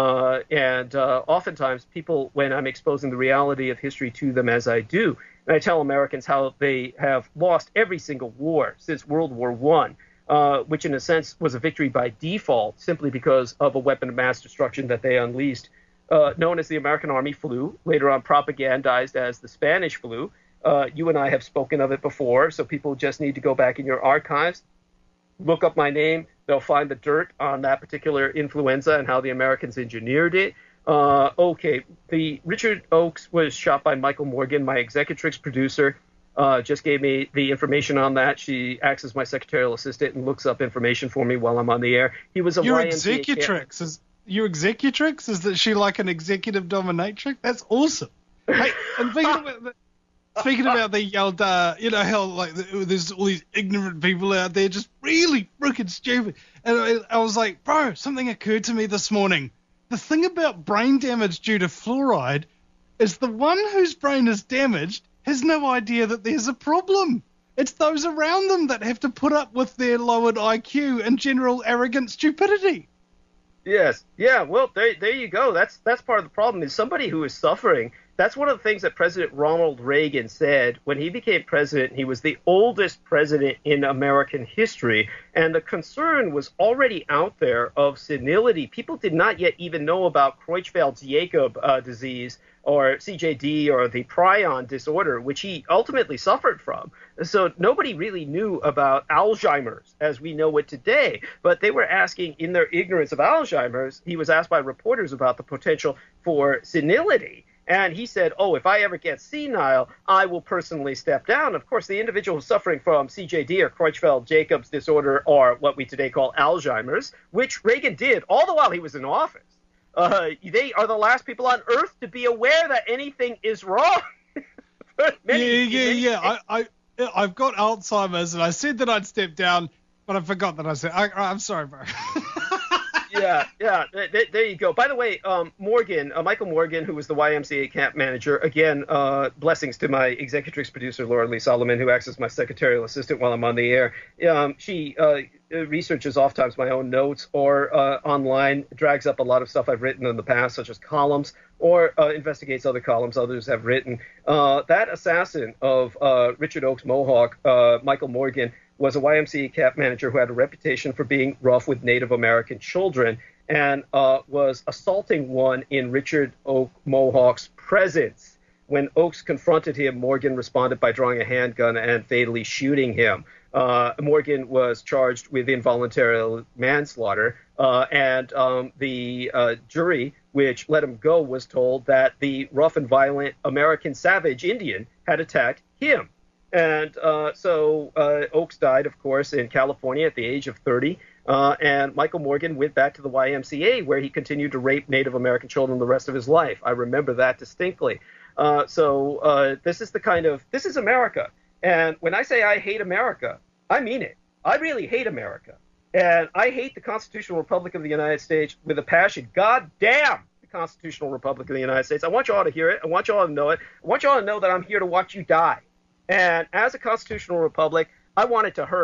And oftentimes people, when I'm exposing the reality of history to them as I do, and I tell Americans how they have lost every single war since World War I, which in a sense was a victory by default simply because of a weapon of mass destruction that they unleashed, known as the American Army flu, later on propagandized as the Spanish flu. You and I have spoken of it before, so people just need to go back in your archives, look up my name. They'll find the dirt on that particular influenza and how the Americans engineered it. Okay, the Richard Oakes was shot by Michael Morgan, my Executrix producer. Just gave me the information on that. She acts as my secretarial assistant and looks up information for me while I'm on the air. He was a Your YMCA Executrix your Executrix? Is that she like an executive dominatrix? That's awesome. Hey, and speaking about the old, how like there's all these ignorant people out there just really freaking stupid. And I was like, bro, something occurred to me this morning. The thing about brain damage due to fluoride is the one whose brain is damaged has no idea that there's a problem. It's those around them that have to put up with their lowered IQ and general arrogant stupidity. Yes. Yeah. Well, there you go. That's part of the problem is somebody who is suffering. That's one of the things that President Ronald Reagan said when he became president. He was the oldest president in American history. And the concern was already out there of senility. People did not yet even know about Creutzfeldt-Jakob disease or CJD or the prion disorder, which he ultimately suffered from. So nobody really knew about Alzheimer's as we know it today. But they were asking, in their ignorance of Alzheimer's, he was asked by reporters about the potential for senility. And he said, if I ever get senile, I will personally step down. Of course, the individual who's suffering from CJD or Creutzfeldt-Jacobs disorder, or what we today call Alzheimer's, which Reagan did all the while he was in office. They are the last people on Earth to be aware that anything is wrong. I've got Alzheimer's, and I said that I'd step down, but I forgot that I said. I'm sorry, bro. Yeah. There you go. By the way, Michael Morgan, who was the YMCA camp manager, again, blessings to my Executrix producer, Laura Lee Solomon, who acts as my secretarial assistant while I'm on the air. She researches oftentimes my own notes or online, drags up a lot of stuff I've written in the past, such as columns, or investigates other columns others have written. That assassin of Richard Oakes Mohawk, Michael Morgan, was a YMCA camp manager who had a reputation for being rough with Native American children and was assaulting one in Richard Oakes Mohawk's presence. When Oakes confronted him, Morgan responded by drawing a handgun and fatally shooting him. Morgan was charged with involuntary manslaughter, and the jury, which let him go, was told that the rough and violent American savage Indian had attacked him. And so Oakes died, of course, in California at the age of 30. And Michael Morgan went back to the YMCA, where he continued to rape Native American children the rest of his life. I remember that distinctly. So this is America. And when I say I hate America, I mean it. I really hate America. And I hate the Constitutional Republic of the United States with a passion. God damn the Constitutional Republic of the United States. I want you all to hear it. I want you all to know it. I want you all to know that I'm here to watch you die. And as a constitutional republic, I want it to hurt.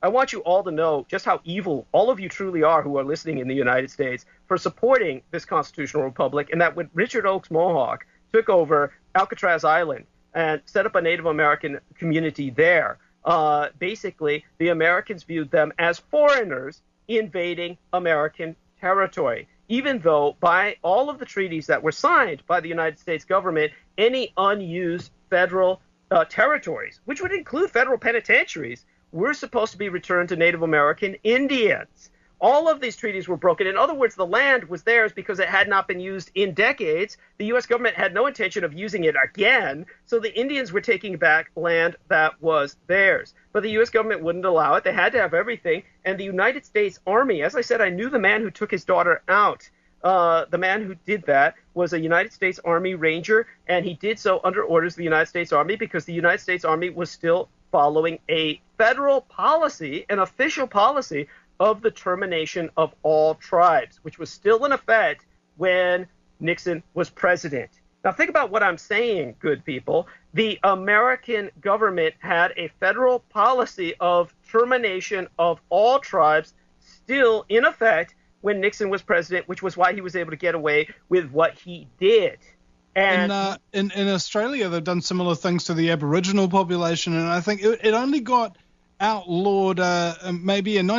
I want you all to know just how evil all of you truly are who are listening in the United States for supporting this constitutional republic, and that when Richard Oakes Mohawk took over Alcatraz Island and set up a Native American community there, basically the Americans viewed them as foreigners invading American territory, even though by all of the treaties that were signed by the United States government, any unused federal territories, which would include federal penitentiaries, were supposed to be returned to Native American Indians. All of these treaties were broken. In other words, the land was theirs because it had not been used in decades. The U.S. government had no intention of using it again, so the Indians were taking back land that was theirs. But the U.S. government wouldn't allow it. They had to have everything. And the United States Army, as I said, I knew the man who took his daughter out. The man who did that was a United States Army Ranger, and he did so under orders of the United States Army because the United States Army was still following a federal policy, an official policy of the termination of all tribes, which was still in effect when Nixon was president. Now, think about what I'm saying, good people. The American government had a federal policy of termination of all tribes still in effect when Nixon was president, which was why he was able to get away with what he did. And in Australia, they've done similar things to the Aboriginal population, and I think it only got outlawed maybe in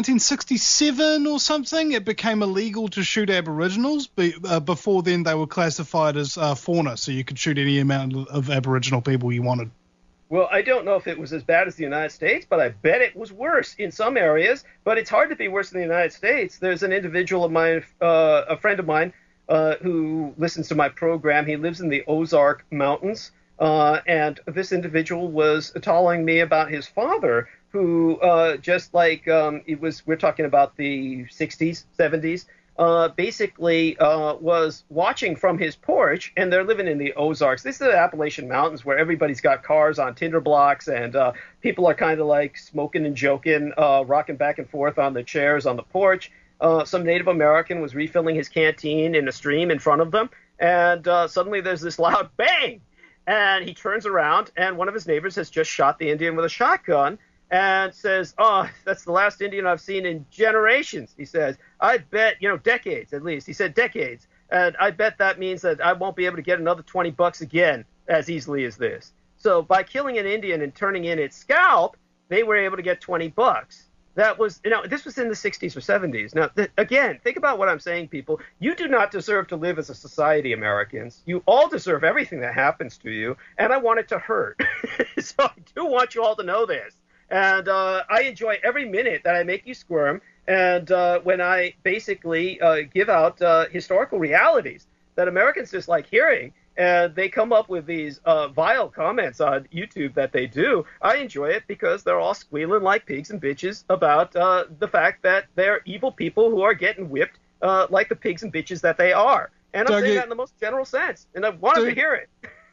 1967 or something. It became illegal to shoot Aboriginals. Before then, they were classified as fauna, so you could shoot any amount of Aboriginal people you wanted. Well, I don't know if it was as bad as the United States, but I bet it was worse in some areas. But it's hard to be worse than the United States. There's an individual of mine, a friend of mine, who listens to my program. He lives in the Ozark Mountains, and this individual was telling me about his father, who just like we're talking about the 60s, 70s, basically was watching from his porch, and they're living in the Ozarks. This is the Appalachian Mountains where everybody's got cars on tinder blocks, and people are kind of like smoking and joking, rocking back and forth on the chairs on the porch. Some Native American was refilling his canteen in a stream in front of them, and suddenly there's this loud bang, and he turns around, and one of his neighbors has just shot the Indian with a shotgun, and says, "Oh, that's the last Indian I've seen in generations." He says, "I bet, decades at least." He said decades. "And I bet that means that I won't be able to get another $20 again as easily as this." So by killing an Indian and turning in its scalp, they were able to get $20. That was, this was in the 60s or 70s. Now, again, think about what I'm saying, people. You do not deserve to live as a society, Americans. You all deserve everything that happens to you, and I want it to hurt. So I do want you all to know this. And I enjoy every minute that I make you squirm, and when I basically give out historical realities that Americans dislike hearing, and they come up with these vile comments on YouTube that they do, I enjoy it because they're all squealing like pigs and bitches about the fact that they're evil people who are getting whipped like the pigs and bitches that they are. And I'm saying that in the most general sense, and I wanted to hear it.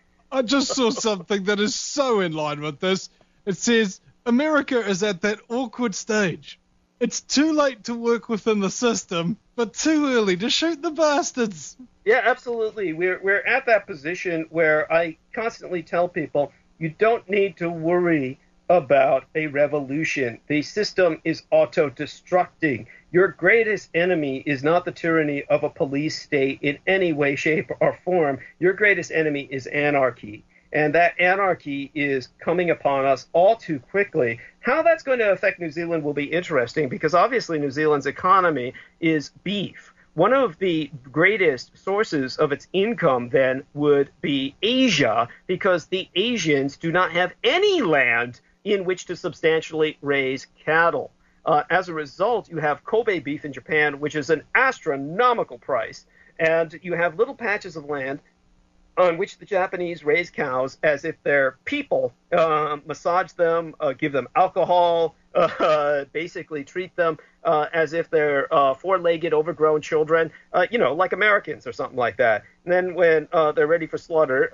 I just saw something that is so in line with this. It says, America is at that awkward stage. It's too late to work within the system, but too early to shoot the bastards. Yeah, absolutely. We're at that position where I constantly tell people, you don't need to worry about a revolution. The system is auto-destructing. Your greatest enemy is not the tyranny of a police state in any way, shape, or form. Your greatest enemy is anarchy. And that anarchy is coming upon us all too quickly. How that's going to affect New Zealand will be interesting because obviously New Zealand's economy is beef. One of the greatest sources of its income then would be Asia because the Asians do not have any land in which to substantially raise cattle. As a result, you have Kobe beef in Japan, which is an astronomical price, and you have little patches of land on which the Japanese raise cows as if they're people, massage them, give them alcohol, basically treat them as if they're four-legged, overgrown children, like Americans or something like that. And then when they're ready for slaughter,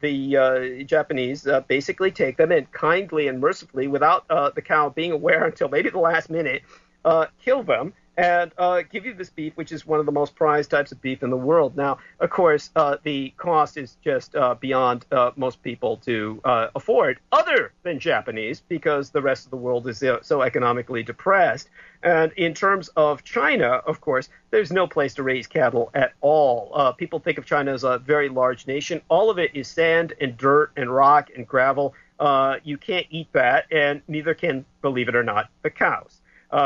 the Japanese basically take them and kindly and mercifully, without the cow being aware until maybe the last minute, kill them. and give you this beef, which is one of the most prized types of beef in the world. Now, of course, the cost is just beyond most people to afford, other than Japanese, because the rest of the world is so economically depressed. And in terms of China, of course, there's no place to raise cattle at all. People think of China as a very large nation. All of it is sand and dirt and rock and gravel. You can't eat that, and neither can, believe it or not, the cows.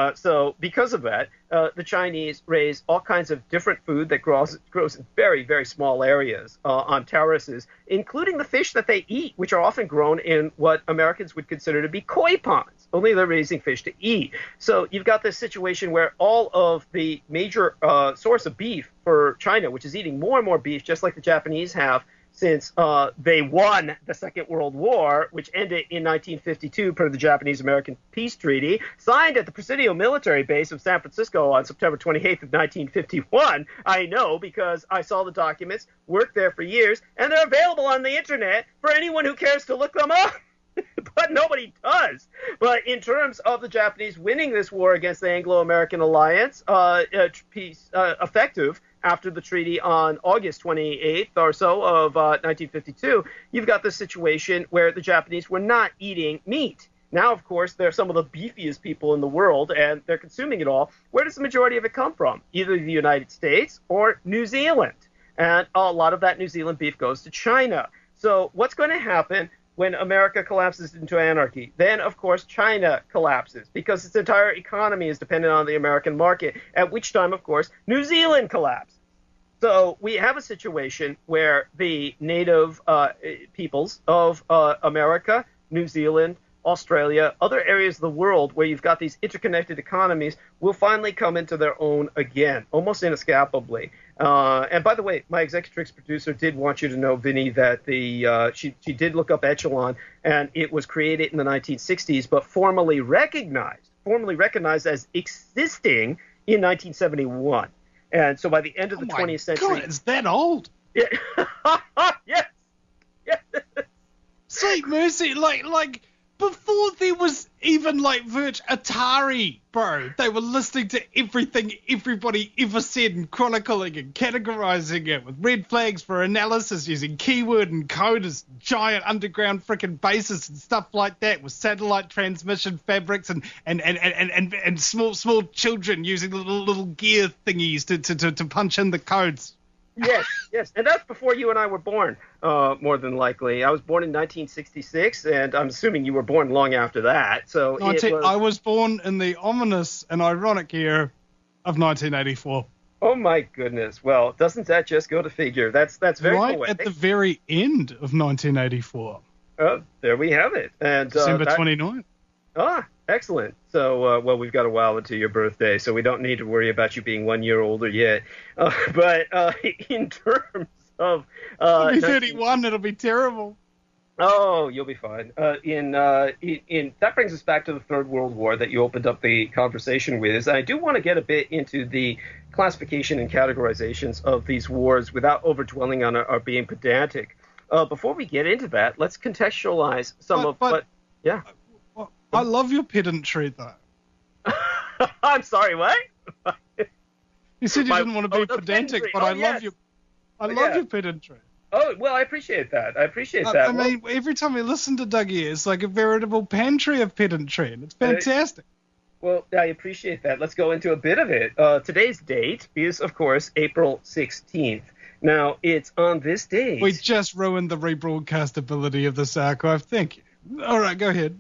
So because of that, the Chinese raise all kinds of different food that grows in very, very small areas on terraces, including the fish that they eat, which are often grown in what Americans would consider to be koi ponds. Only they're raising fish to eat. So you've got this situation where all of the major source of beef for China, which is eating more and more beef, just like the Japanese have, since they won the Second World War, which ended in 1952 per the Japanese-American Peace Treaty, signed at the Presidio military base of San Francisco on September 28th of 1951. I know because I saw the documents, worked there for years, and they're available on the internet for anyone who cares to look them up. But nobody does. But in terms of the Japanese winning this war against the Anglo-American alliance, peace effective after the treaty on August 28th or so of 1952, you've got this situation where the Japanese were not eating meat. Now, of course, they're some of the beefiest people in the world, and they're consuming it all. Where does the majority of it come from? Either the United States or New Zealand. And a lot of that New Zealand beef goes to China. So what's going to happen when America collapses into anarchy? Then, of course, China collapses because its entire economy is dependent on the American market, at which time, of course, New Zealand collapses. So we have a situation where the native peoples of America, New Zealand, Australia, other areas of the world where you've got these interconnected economies will finally come into their own again, almost inescapably. And by the way, my Executrix producer did want you to know, Vinny, that she did look up Echelon, and it was created in the 1960s, but formally recognized as existing in 1971. And so by the end of the 20th century... God, it's that old? Yeah. Yes. Sweet mercy, like before there was even Atari, bro. They were listening to everything everybody ever said and chronicling and categorizing it with red flags for analysis using keyword and code as giant underground frickin' bases and stuff like that with satellite transmission fabrics and small children using little gear thingies to punch in the codes. Yes, and that's before you and I were born, more than likely. I was born in 1966, and I'm assuming you were born long after that. So I was born in the ominous and ironic year of 1984. Oh my goodness! Well, doesn't that just go to figure? That's very right poetic. At the very end of 1984. There we have it. And December 29th. Excellent. So, well, we've got a while until your birthday, so we don't need to worry about you being 1 year older yet. But in terms of... I'll be 31, it'll be terrible. Oh, you'll be fine. That brings us back to the Third World War that you opened up the conversation with. I do want to get a bit into the classification and categorizations of these wars without over-dwelling on or being pedantic. Before we get into that, let's contextualize yeah. I love your pedantry, though. I'm sorry, what? You said you didn't want to be pedantic, but I love your pedantry. Oh, well, I appreciate that. I mean, every time we listen to Dougie, it's like a veritable pantry of pedantry, and it's fantastic. Well, I appreciate that. Let's go into a bit of it. Today's date is, of course, April 16th. Now, it's on this date. We just ruined the rebroadcastability of this archive. Thank you. All right, go ahead.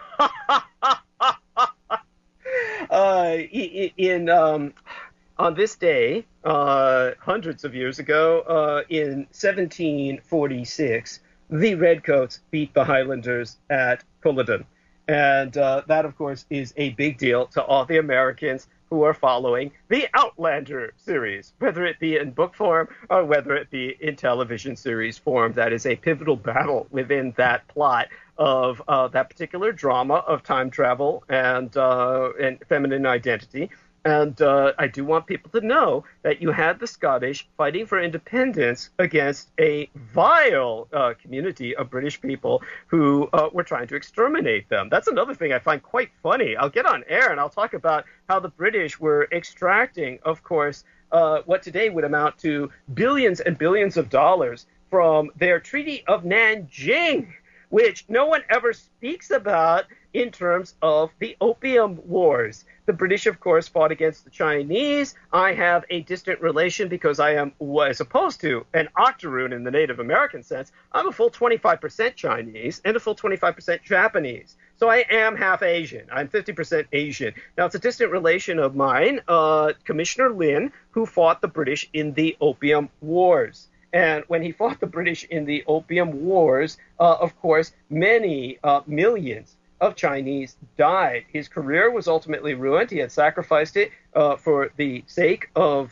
On this day, hundreds of years ago, in 1746, the Redcoats beat the Highlanders at Culloden. And that, of course, is a big deal to all the Americans who are following the Outlander series, whether it be in book form or whether it be in television series form. That is a pivotal battle within that plot of that particular drama of time travel and feminine identity. And I do want people to know that you had the Scottish fighting for independence against a vile community of British people who were trying to exterminate them. That's another thing I find quite funny. I'll get on air and I'll talk about how the British were extracting, of course, what today would amount to billions and billions of dollars from their Treaty of Nanjing, which no one ever speaks about in terms of the Opium Wars. The British, of course, fought against the Chinese. I have a distant relation because I am, as opposed to an octoroon in the Native American sense, I'm a full 25% Chinese and a full 25% Japanese. So I am half Asian. I'm 50% Asian. Now, it's a distant relation of mine, Commissioner Lin, who fought the British in the Opium Wars. And when he fought the British in the Opium Wars, of course, many millions of Chinese died. His career was ultimately ruined. He had sacrificed it for the sake of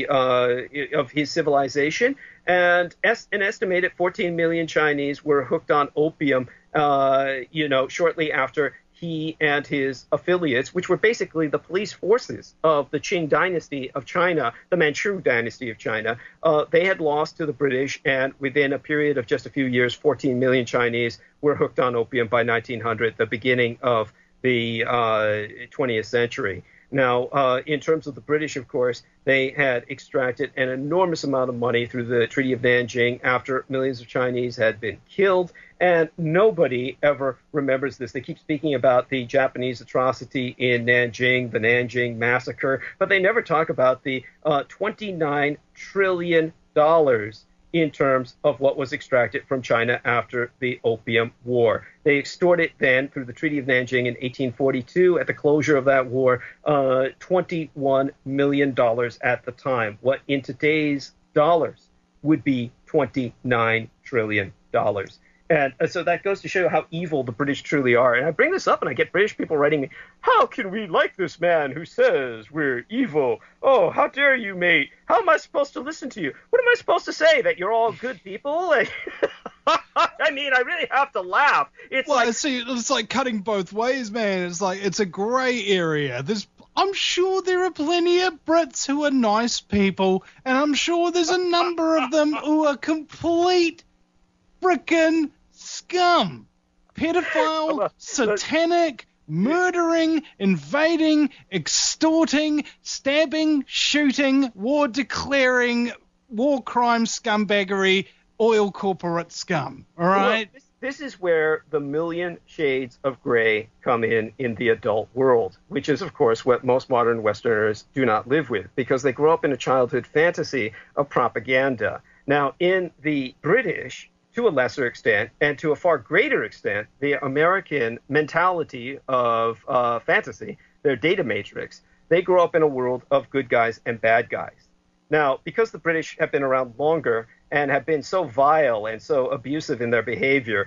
his civilization. And an estimated 14 million Chinese were hooked on opium, shortly after he and his affiliates, which were basically the police forces of the Qing dynasty of China, the Manchu dynasty of China, they had lost to the British, and within a period of just a few years, 14 million Chinese were hooked on opium by 1900, the beginning of the 20th century. Now, in terms of the British, of course, they had extracted an enormous amount of money through the Treaty of Nanjing after millions of Chinese had been killed, and nobody ever remembers this. They keep speaking about the Japanese atrocity in Nanjing, the Nanjing massacre, but they never talk about the $29 trillion in terms of what was extracted from China after the Opium War. They extorted then, through the Treaty of Nanjing in 1842, at the closure of that war, $21 million at the time, what in today's dollars would be $29 trillion. And so that goes to show how evil the British truly are. And I bring this up and I get British people writing me, how can we like this man who says we're evil? Oh, how dare you, mate? How am I supposed to listen to you? What am I supposed to say, that you're all good people? I mean, I really have to laugh. It's like cutting both ways, man. It's like, it's a gray area. I'm sure there are plenty of Brits who are nice people, and I'm sure there's a number of them who are complete frickin' scum. Pedophile, satanic, murdering, invading, extorting, stabbing, shooting, war declaring, war crime scumbaggery, oil corporate scum. All right? Well, this is where the million shades of gray come in the adult world, which is, of course, what most modern Westerners do not live with, because they grow up in a childhood fantasy of propaganda. Now, in the British, to a lesser extent, and to a far greater extent, the American mentality of fantasy, their data matrix, they grow up in a world of good guys and bad guys. Now, because the British have been around longer and have been so vile and so abusive in their behavior,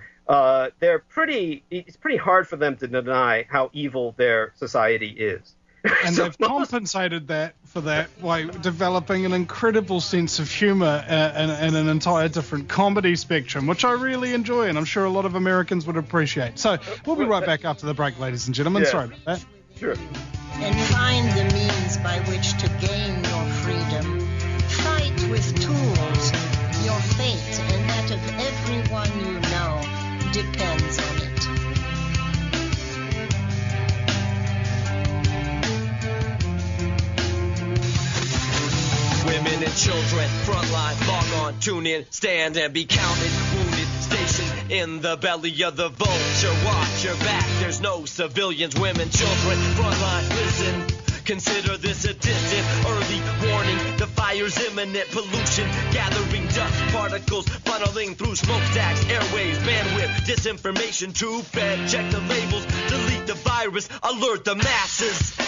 it's pretty hard for them to deny how evil their society is. And they've compensated for that by developing an incredible sense of humor and an entire different comedy spectrum, which I really enjoy, and I'm sure a lot of Americans would appreciate. So we'll be right back after the break, ladies and gentlemen. Yeah. Sorry about that. Sure. And find the means by which to gain your freedom. Fight with tools. Your fate and that of everyone you know depends on it. Women and children, frontline, log on, tune in, stand and be counted, wounded, stationed in the belly of the vulture. Watch your back, there's no civilians, women, children, frontline, listen. Consider this a distant, early warning. The fire's imminent, pollution, gathering dust particles, funneling through smokestacks, airwaves, bandwidth, disinformation, tube fed. Check the labels, delete the virus, alert the masses.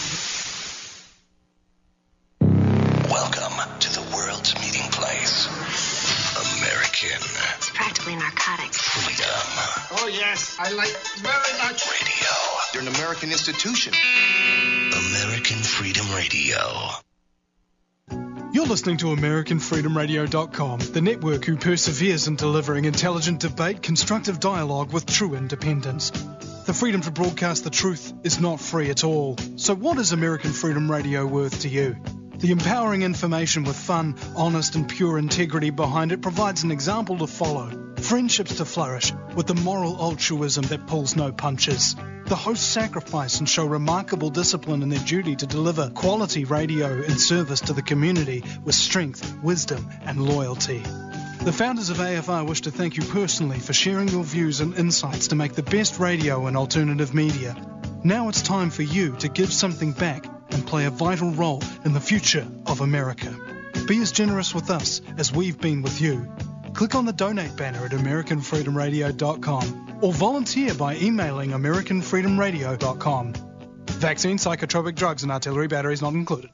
Welcome to the world's meeting place. American. It's practically narcotics. Freedom. Oh, yes. I like very much. Radio. You're an American institution. American Freedom Radio. You're listening to AmericanFreedomRadio.com, the network who perseveres in delivering intelligent debate, constructive dialogue with true independence. The freedom to broadcast the truth is not free at all. So what is American Freedom Radio worth to you? The empowering information with fun, honest and pure integrity behind it provides an example to follow. Friendships to flourish with the moral altruism that pulls no punches. The hosts sacrifice and show remarkable discipline in their duty to deliver quality radio in service to the community with strength, wisdom and loyalty. The founders of AFR wish to thank you personally for sharing your views and insights to make the best radio and alternative media. Now it's time for you to give something back and play a vital role in the future of America. Be as generous with us as we've been with you. Click on the donate banner at AmericanFreedomRadio.com or volunteer by emailing AmericanFreedomRadio.com. Vaccine, psychotropic drugs and artillery batteries not included.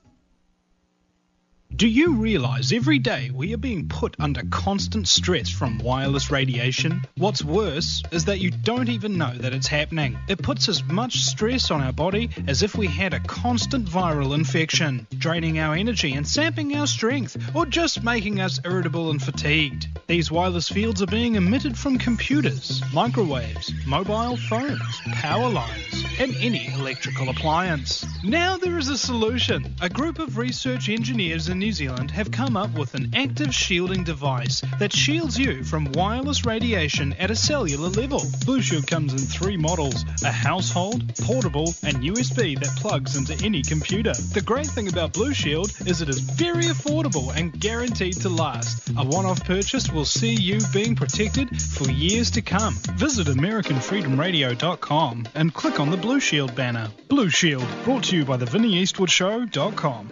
Do you realise every day we are being put under constant stress from wireless radiation? What's worse is that you don't even know that it's happening. It puts as much stress on our body as if we had a constant viral infection, draining our energy and sapping our strength, or just making us irritable and fatigued. These wireless fields are being emitted from computers, microwaves, mobile phones, power lines, and any electrical appliance. Now there is a solution. A group of research engineers in New Zealand have come up with an active shielding device that shields you from wireless radiation at a cellular level. Blue Shield comes in 3 models, a household, portable, and USB that plugs into any computer. The great thing about Blue Shield is it is very affordable and guaranteed to last. A one-off purchase will see you being protected for years to come. Visit AmericanFreedomRadio.com and click on the Blue Shield banner. Blue Shield, brought to you by the VinnyEastwoodShow.com.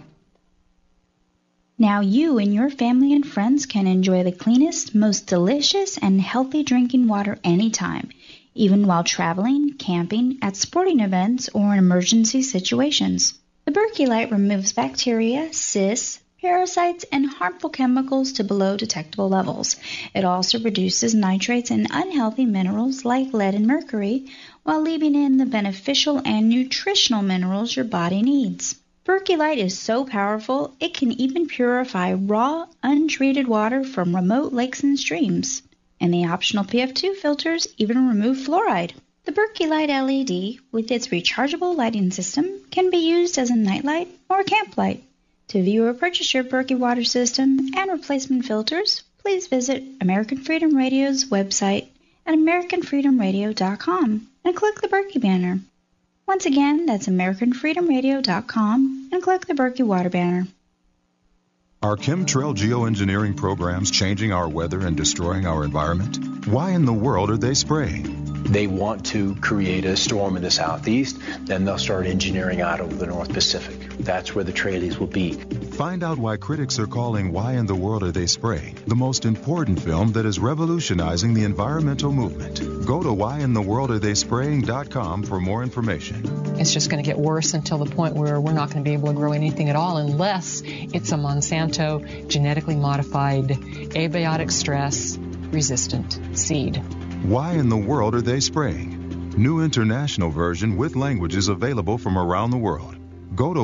Now you and your family and friends can enjoy the cleanest, most delicious, and healthy drinking water anytime, even while traveling, camping, at sporting events, or in emergency situations. The Berkey Light removes bacteria, cysts, parasites, and harmful chemicals to below detectable levels. It also reduces nitrates and unhealthy minerals like lead and mercury, while leaving in the beneficial and nutritional minerals your body needs. Berkey Light is so powerful, it can even purify raw, untreated water from remote lakes and streams. And the optional PF2 filters even remove fluoride. The Berkey Light LED, with its rechargeable lighting system, can be used as a nightlight or a camp light. To view or purchase your Berkey water system and replacement filters, please visit American Freedom Radio's website at AmericanFreedomRadio.com and click the Berkey banner. Once again, that's AmericanFreedomRadio.com and click the Berkey Water banner. Are chemtrail geoengineering programs changing our weather and destroying our environment? Why in the world are they spraying? They want to create a storm in the southeast, then they'll start engineering out over the North Pacific. That's where the trailies will be. Find out why critics are calling Why in the World Are They Spraying the most important film that is revolutionizing the environmental movement. Go to whyintheworldaretheyspraying.com for more information. It's just going to get worse until the point where we're not going to be able to grow anything at all unless it's a Monsanto genetically modified, abiotic stress resistant seed. Why in the World Are They Spraying? New international version with languages available from around the world. Go to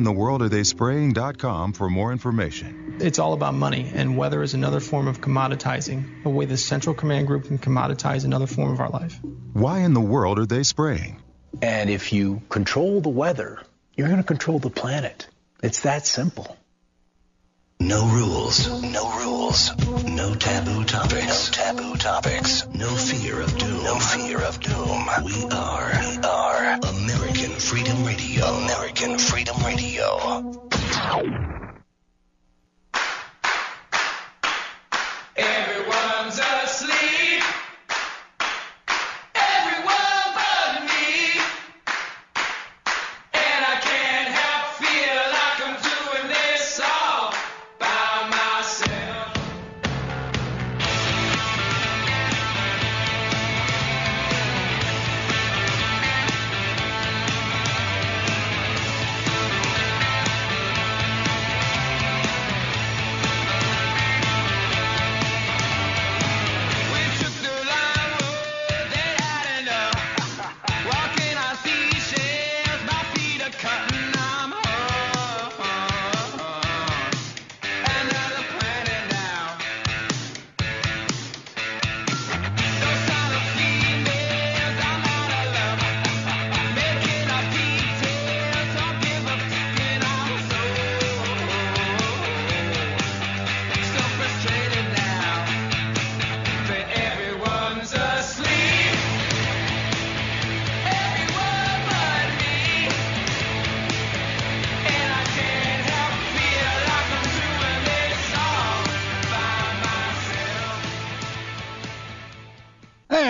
whyintheworldaretheyspraying.com for more information. It's all about money, and weather is another form of commoditizing, a way the Central Command Group can commoditize another form of our life. Why in the world are they spraying? And if you control the weather, you're going to control the planet. It's that simple. No rules, no rules, no taboo topics, no taboo topics, no fear of doom, no fear of doom. We are American Freedom Radio, American Freedom Radio. Everyone's asleep. Everyone but me. And I can't help feel like I'm doing this all by myself.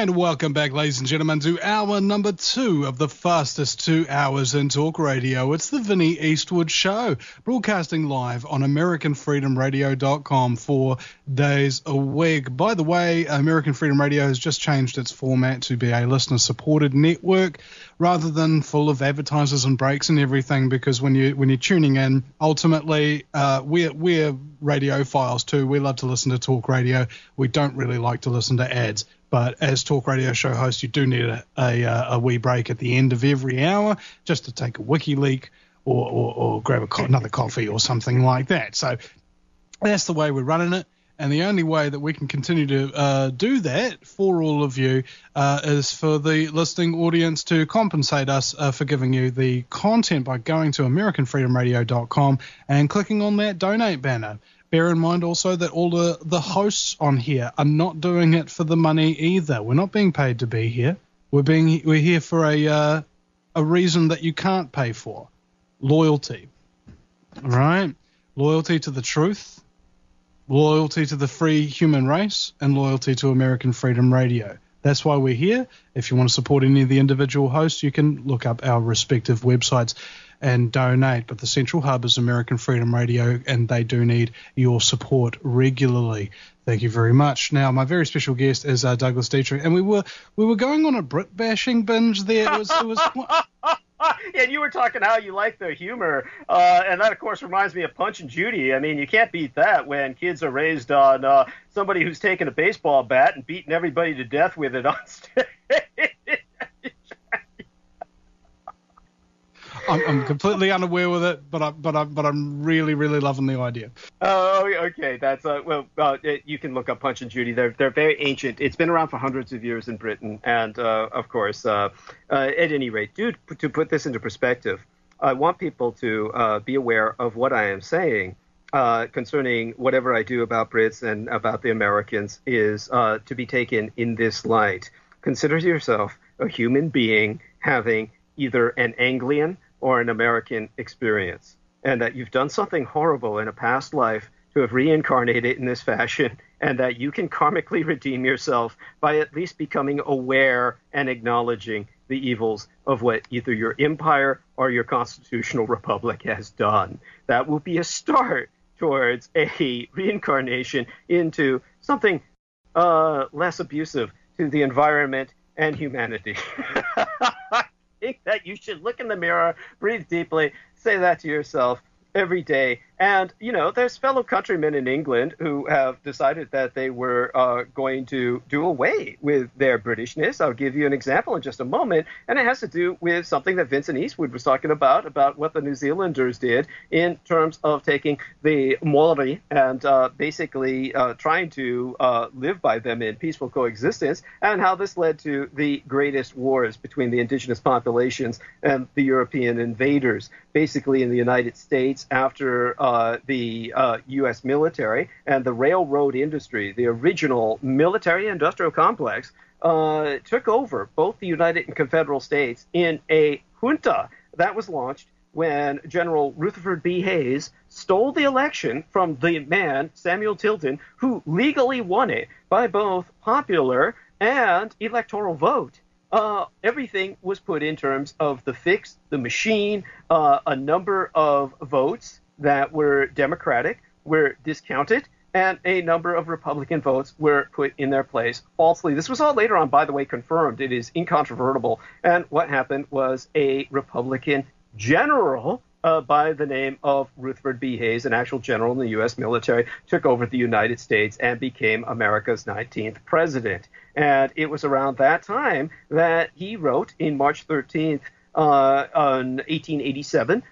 And welcome back, ladies and gentlemen, to hour number 2 of the fastest 2 hours in talk radio. It's the Vinnie Eastwood Show, broadcasting live on AmericanFreedomRadio.com 4 days a week. By the way, American Freedom Radio has just changed its format to be a listener-supported network rather than full of advertisers and breaks and everything, because when you're tuning in, ultimately, we're radiophiles too. We love to listen to talk radio. We don't really like to listen to ads. But as talk radio show hosts, you do need a wee break at the end of every hour just to take a wiki leak or grab another coffee or something like that. So that's the way we're running it. And the only way that we can continue to do that for all of you is for the listening audience to compensate us for giving you the content by going to AmericanFreedomRadio.com and clicking on that donate banner. Bear in mind also that all the hosts on here are not doing it for the money either. We're not being paid to be here. We're here for a reason that you can't pay for. Loyalty. All right? Loyalty to the truth, loyalty to the free human race, and loyalty to American Freedom Radio. That's why we're here. If you want to support any of the individual hosts, you can look up our respective websites and donate. But the central hub is American Freedom Radio, and they do need your support regularly. Thank you very much. Now, my very special guest is Douglas Dietrich, and we were going on a Brit bashing binge there. It was And you were talking how you like their humor, and that, of course, reminds me of Punch and Judy. I mean, you can't beat that when kids are raised on somebody who's taken a baseball bat and beaten everybody to death with it on stage. I'm completely unaware with it, but I'm really, really loving the idea. Oh, okay. That's you can look up Punch and Judy. They're very ancient. It's been around for hundreds of years in Britain, and of course, at any rate, to put this into perspective, I want people to be aware of what I am saying concerning whatever I do about Brits and about the Americans is to be taken in this light. Consider yourself a human being having either an Anglian or an American experience, and that you've done something horrible in a past life to have reincarnated in this fashion, and that you can karmically redeem yourself by at least becoming aware and acknowledging the evils of what either your empire or your constitutional republic has done. That will be a start towards a reincarnation into something less abusive to the environment and humanity. I think that you should look in the mirror, breathe deeply, say that to yourself every day. And, you know, there's fellow countrymen in England who have decided that they were going to do away with their Britishness. I'll give you an example in just a moment, and it has to do with something that Vincent Eastwood was talking about what the New Zealanders did in terms of taking the Maori and basically trying to live by them in peaceful coexistence, and how this led to the greatest wars between the indigenous populations and the European invaders, basically in the United States after the U.S. military and the railroad industry, the original military-industrial complex, took over both the United and Confederate States in a junta that was launched when General Rutherford B. Hayes stole the election from the man, Samuel Tilden, who legally won it by both popular and electoral vote. Everything was put in terms of the fix, the machine, a number of votes that were Democratic were discounted, and a number of Republican votes were put in their place falsely. This was all later on, by the way, confirmed. It is incontrovertible. And what happened was a Republican general by the name of Rutherford B. Hayes, an actual general in the U.S. military, took over the United States and became America's 19th president. And it was around that time that he wrote, in March 13th, on 1887,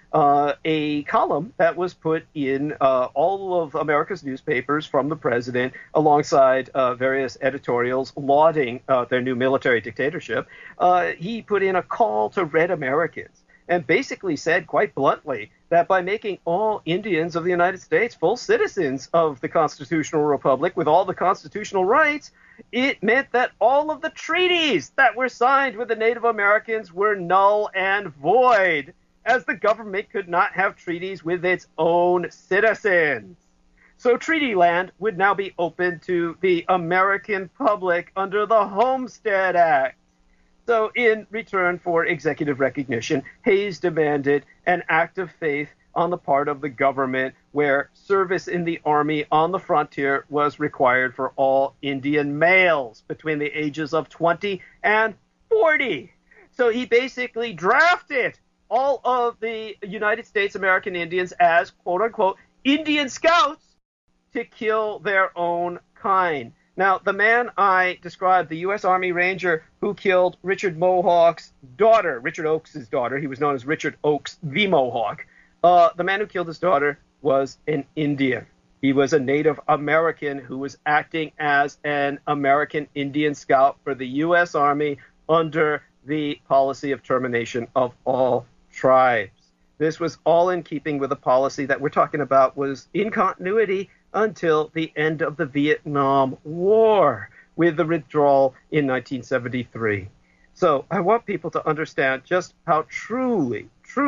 a column that was put in all of America's newspapers from the president, alongside various editorials lauding their new military dictatorship. He put in a call to red Americans and basically said quite bluntly that by making all Indians of the United States full citizens of the constitutional republic with all the constitutional rights, it meant that all of the treaties that were signed with the Native Americans were null and void, as the government could not have treaties with its own citizens. So treaty land would now be open to the American public under the Homestead Act. So in return for executive recognition, Hayes demanded an act of faith on the part of the government where service in the Army on the frontier was required for all Indian males between the ages of 20 and 40. So he basically drafted all of the United States American Indians as, quote-unquote, Indian scouts to kill their own kind. Now, the man I described, the U.S. Army Ranger who killed Richard Mohawk's daughter, Richard Oakes' daughter, he was known as Richard Oakes the Mohawk, the man who killed his daughter was an Indian. He was a Native American who was acting as an American Indian scout for the U.S. Army under the policy of termination of all tribes. This was all in keeping with a policy that we're talking about was in continuity until the end of the Vietnam War with the withdrawal in 1973. So I want people to understand just how truly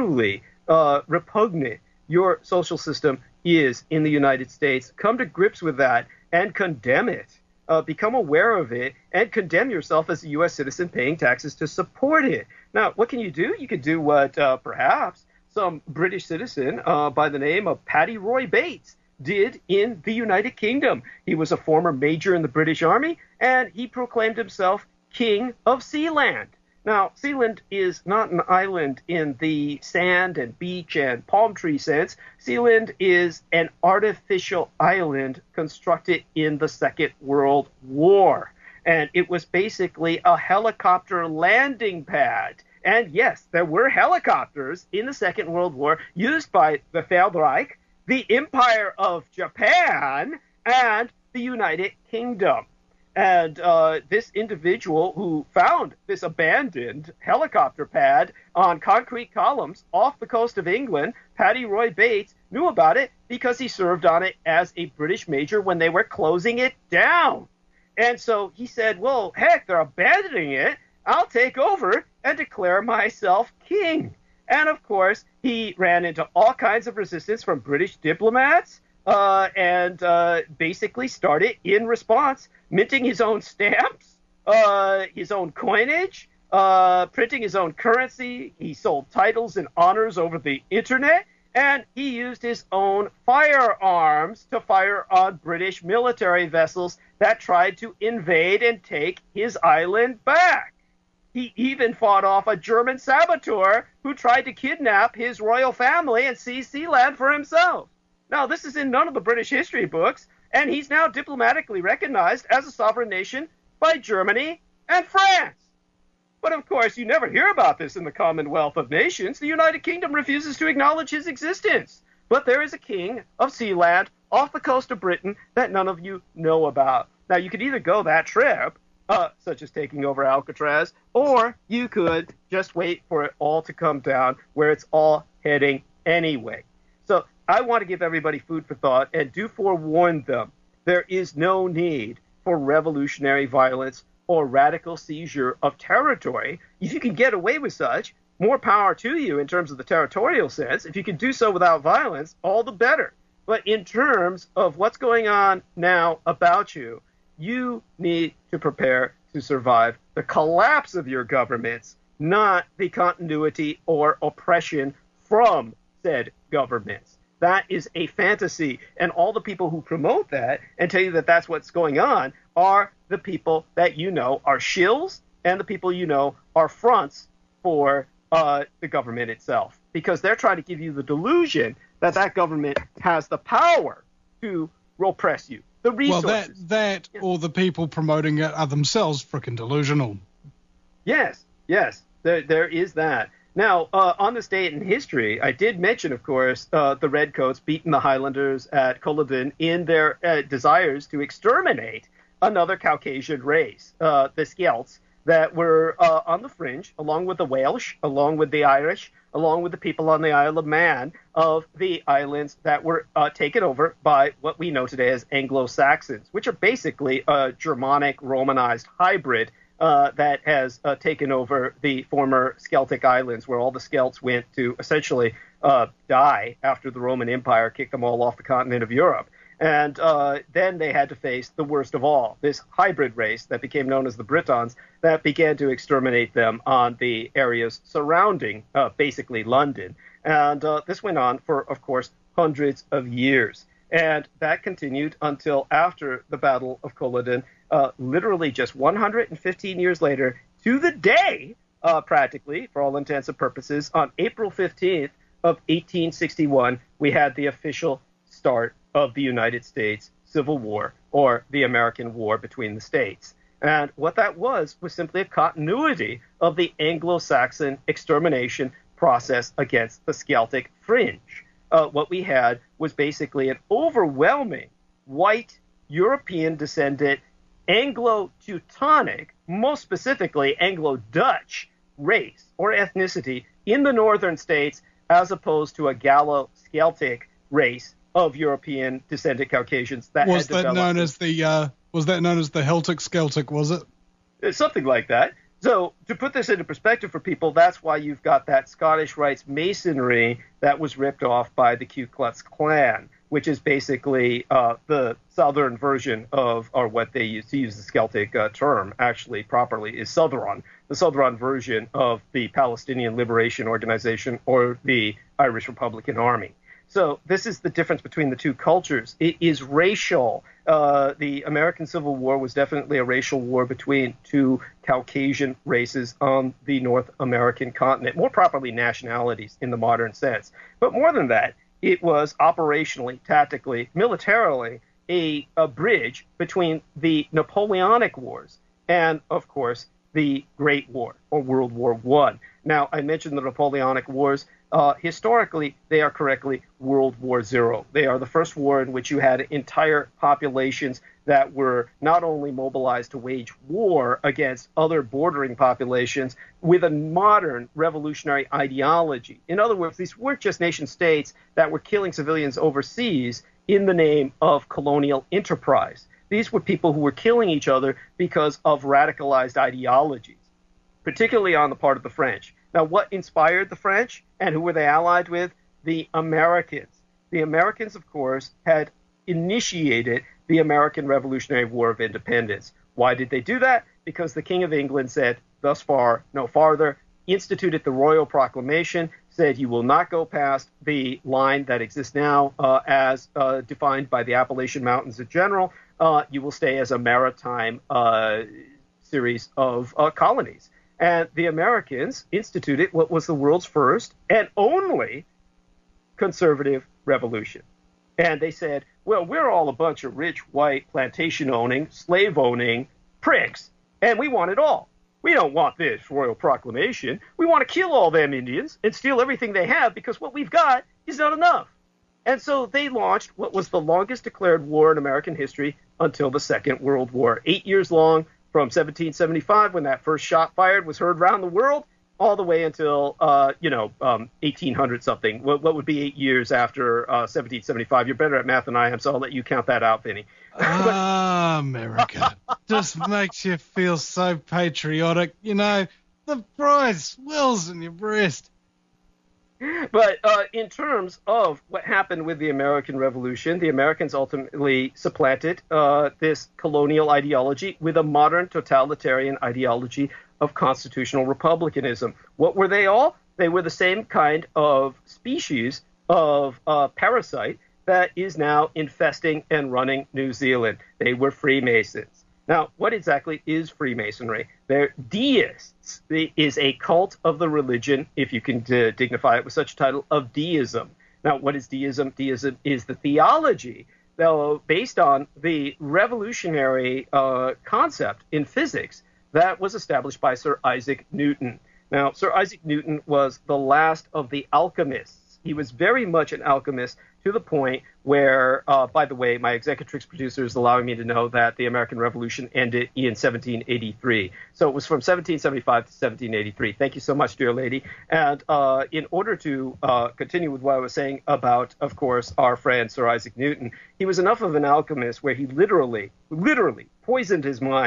repugnant your social system is in the United States. Come to grips with that and condemn it. Become aware of it and condemn yourself as a U.S. citizen paying taxes to support it. Now, what can you do? You could do what perhaps some British citizen by the name of Paddy Roy Bates did in the United Kingdom. He was a former major in the British Army, and he proclaimed himself King of Sealand. Now, Sealand is not an island in the sand and beach and palm tree sense. Sealand is an artificial island constructed in the Second World War. And it was basically a helicopter landing pad. And yes, there were helicopters in the Second World War used by the Third Reich, the Empire of Japan, and the United Kingdom. And this individual who found this abandoned helicopter pad on concrete columns off the coast of England, Paddy Roy Bates, knew about it because he served on it as a British major when they were closing it down. And so he said, well, heck, they're abandoning it. I'll take over and declare myself king. And, of course, he ran into all kinds of resistance from British diplomats and basically started, in response, minting his own stamps, his own coinage, printing his own currency. He sold titles and honors over the Internet, and he used his own firearms to fire on British military vessels that tried to invade and take his island back. He even fought off a German saboteur who tried to kidnap his royal family and seize Sealand for himself. Now, this is in none of the British history books, and he's now diplomatically recognized as a sovereign nation by Germany and France. But, of course, you never hear about this in the Commonwealth of Nations. The United Kingdom refuses to acknowledge his existence. But there is a king of Sealand off the coast of Britain that none of you know about. Now, you could either go that trip, such as taking over Alcatraz, or you could just wait for it all to come down where it's all heading anyway. So I want to give everybody food for thought and do forewarn them. There is no need for revolutionary violence or radical seizure of territory. If you can get away with such, more power to you in terms of the territorial sense. If you can do so without violence, all the better. But in terms of what's going on now about you, you need to prepare to survive the collapse of your governments, not the continuity or oppression from said governments. That is a fantasy, and all the people who promote that and tell you that that's what's going on are the people that you know are shills, and the people you know are fronts for the government itself, because they're trying to give you the delusion that that government has the power to oppress you. The resources. Well, that or the people promoting it are themselves frickin' delusional. Yes, there is that. Now, on this date in history, I did mention, of course, the Redcoats beating the Highlanders at Culloden in their desires to exterminate another Caucasian race, the Celts, that were on the fringe, along with the Welsh, along with the Irish, along with the people on the Isle of Man, of the islands that were taken over by what we know today as Anglo-Saxons, which are basically a Germanic Romanized hybrid that has taken over the former Celtic islands, where all the Celts went to essentially die after the Roman Empire kicked them all off the continent of Europe. And then they had to face the worst of all, this hybrid race that became known as the Britons that began to exterminate them on the areas surrounding basically London. And this went on for, of course, hundreds of years. And that continued until after the Battle of Culloden, literally just 115 years later, to the day, practically, for all intents and purposes, on April 15th of 1861, we had the official start of the United States Civil War, or the American War between the states. And what that was simply a continuity of the Anglo-Saxon extermination process against the Celtic fringe. What we had was basically an overwhelming white European-descended Anglo-Teutonic, most specifically Anglo-Dutch race or ethnicity in the northern states, as opposed to a Gallo-Celtic race of European-descended Caucasians that was that known as the Celtic Skeltic, was it? Something like that. So to put this into perspective for people, that's why you've got that Scottish Rites Masonry that was ripped off by the Ku Klux Klan, which is basically the southern version of, or what they use to use the Celtic term actually properly is Southron, the Southron version of the Palestinian Liberation Organization or the Irish Republican Army. So this is the difference between the two cultures. It is racial. The American Civil War was definitely a racial war between two Caucasian races on the North American continent, more properly nationalities in the modern sense. But more than that, it was operationally, tactically, militarily a bridge between the Napoleonic Wars and, of course, the Great War, or World War I. Now, I mentioned the Napoleonic Wars. Historically, they are correctly World War Zero. They are the first war in which you had entire populations that were not only mobilized to wage war against other bordering populations with a modern revolutionary ideology. In other words, these weren't just nation states that were killing civilians overseas in the name of colonial enterprise. These were people who were killing each other because of radicalized ideologies, particularly on the part of the French. Now, what inspired the French and who were they allied with? The Americans. The Americans, of course, had initiated the American Revolutionary War of Independence. Why did they do that? Because the King of England said, thus far, no farther, instituted the Royal Proclamation, said you will not go past the line that exists now as defined by the Appalachian Mountains in general. You will stay as a maritime series of colonies. And the Americans instituted what was the world's first and only conservative revolution. And they said, well, we're all a bunch of rich, white, plantation-owning, slave-owning pricks, and we want it all. We don't want this Royal Proclamation. We want to kill all them Indians and steal everything they have because what we've got is not enough. And so they launched what was the longest declared war in American history until the Second World War. 8 years long, from 1775, when that first shot fired was heard around the world, all the way until, 1800 something. What would be 8 years after 1775? You're better at math than I am, so I'll let you count that out, Vinny. America just makes you feel so patriotic. You know, the pride swells in your breast. But in terms of what happened with the American Revolution, the Americans ultimately supplanted this colonial ideology with a modern totalitarian ideology of constitutional republicanism. What were they all? They were the same kind of species of parasite that is now infesting and running New Zealand. They were Freemasons. Now, what exactly is Freemasonry? They're deists. It is a cult of the religion, if you can dignify it with such a title, of deism. Now, what is deism? Deism is the theology based on the revolutionary concept in physics that was established by Sir Isaac Newton. Now, Sir Isaac Newton was the last of the alchemists. He was very much an alchemist to the point where, by the way, my Executrix producer is allowing me to know that the American Revolution ended in 1783. So it was from 1775 to 1783. Thank you so much, dear lady. And in order to continue with what I was saying about, of course, our friend Sir Isaac Newton, he was enough of an alchemist where he literally poisoned his mind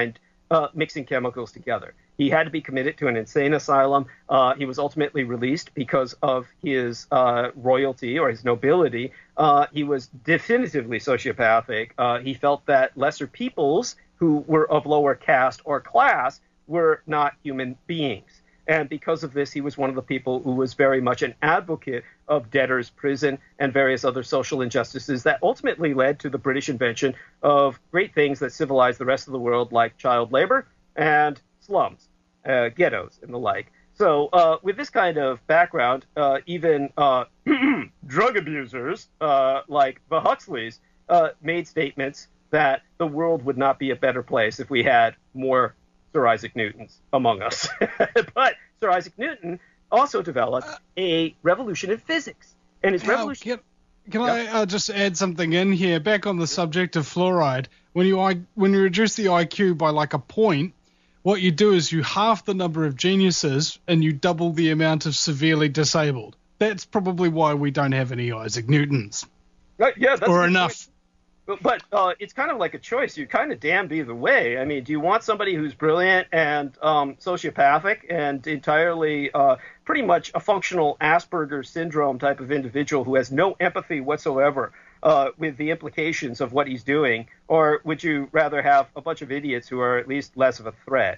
mixing chemicals together. He had to be committed to an insane asylum. He was ultimately released because of his royalty or his nobility. He was definitively sociopathic. He felt that lesser peoples who were of lower caste or class were not human beings. And because of this, he was one of the people who was very much an advocate of debtors' prison and various other social injustices that ultimately led to the British invention of great things that civilized the rest of the world, like child labor and slums, ghettos, and the like. So with this kind of background, even drug abusers like the Huxleys made statements that the world would not be a better place if we had more Sir Isaac Newtons among us. But Sir Isaac Newton also developed a revolution in physics. And his revolution... Can I just add something in here? Back on the subject of fluoride, when you reduce the IQ by like a point, what you do is you halve the number of geniuses and you double the amount of severely disabled. That's probably why we don't have any Isaac Newtons. Yeah, that's or enough. Point. But it's kind of like a choice. You kind of damned either way. I mean, do you want somebody who's brilliant and sociopathic and entirely pretty much a functional Asperger's syndrome type of individual who has no empathy whatsoever with the implications of what he's doing? Or would you rather have a bunch of idiots who are at least less of a threat?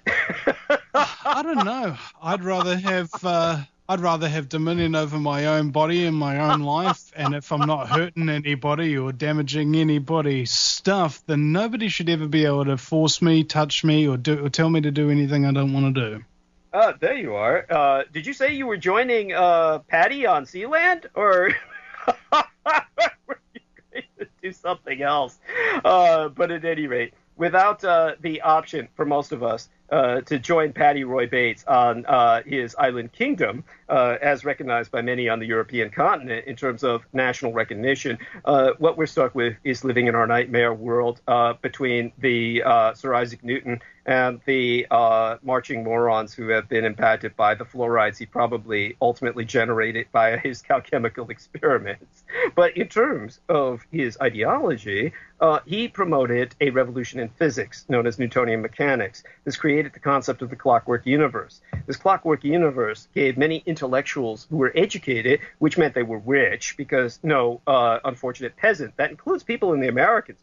I don't know. I'd rather have dominion over my own body and my own life, and if I'm not hurting anybody or damaging anybody's stuff, then nobody should ever be able to force me, touch me, or tell me to do anything I don't want to do. There you are. Did you say you were joining Patty on Sealand, or were you going to do something else? But at any rate, without the option for most of us to join Paddy Roy Bates on his island kingdom, as recognized by many on the European continent in terms of national recognition, what we're stuck with is living in our nightmare world between the Sir Isaac Newton and the marching morons who have been impacted by the fluorides he probably ultimately generated via his alchemical experiments. But in terms of his ideology, he promoted a revolution in physics known as Newtonian mechanics. This created the concept of the clockwork universe. This clockwork universe gave many intellectuals who were educated, which meant they were rich, because no unfortunate peasant. That includes people in the Americans,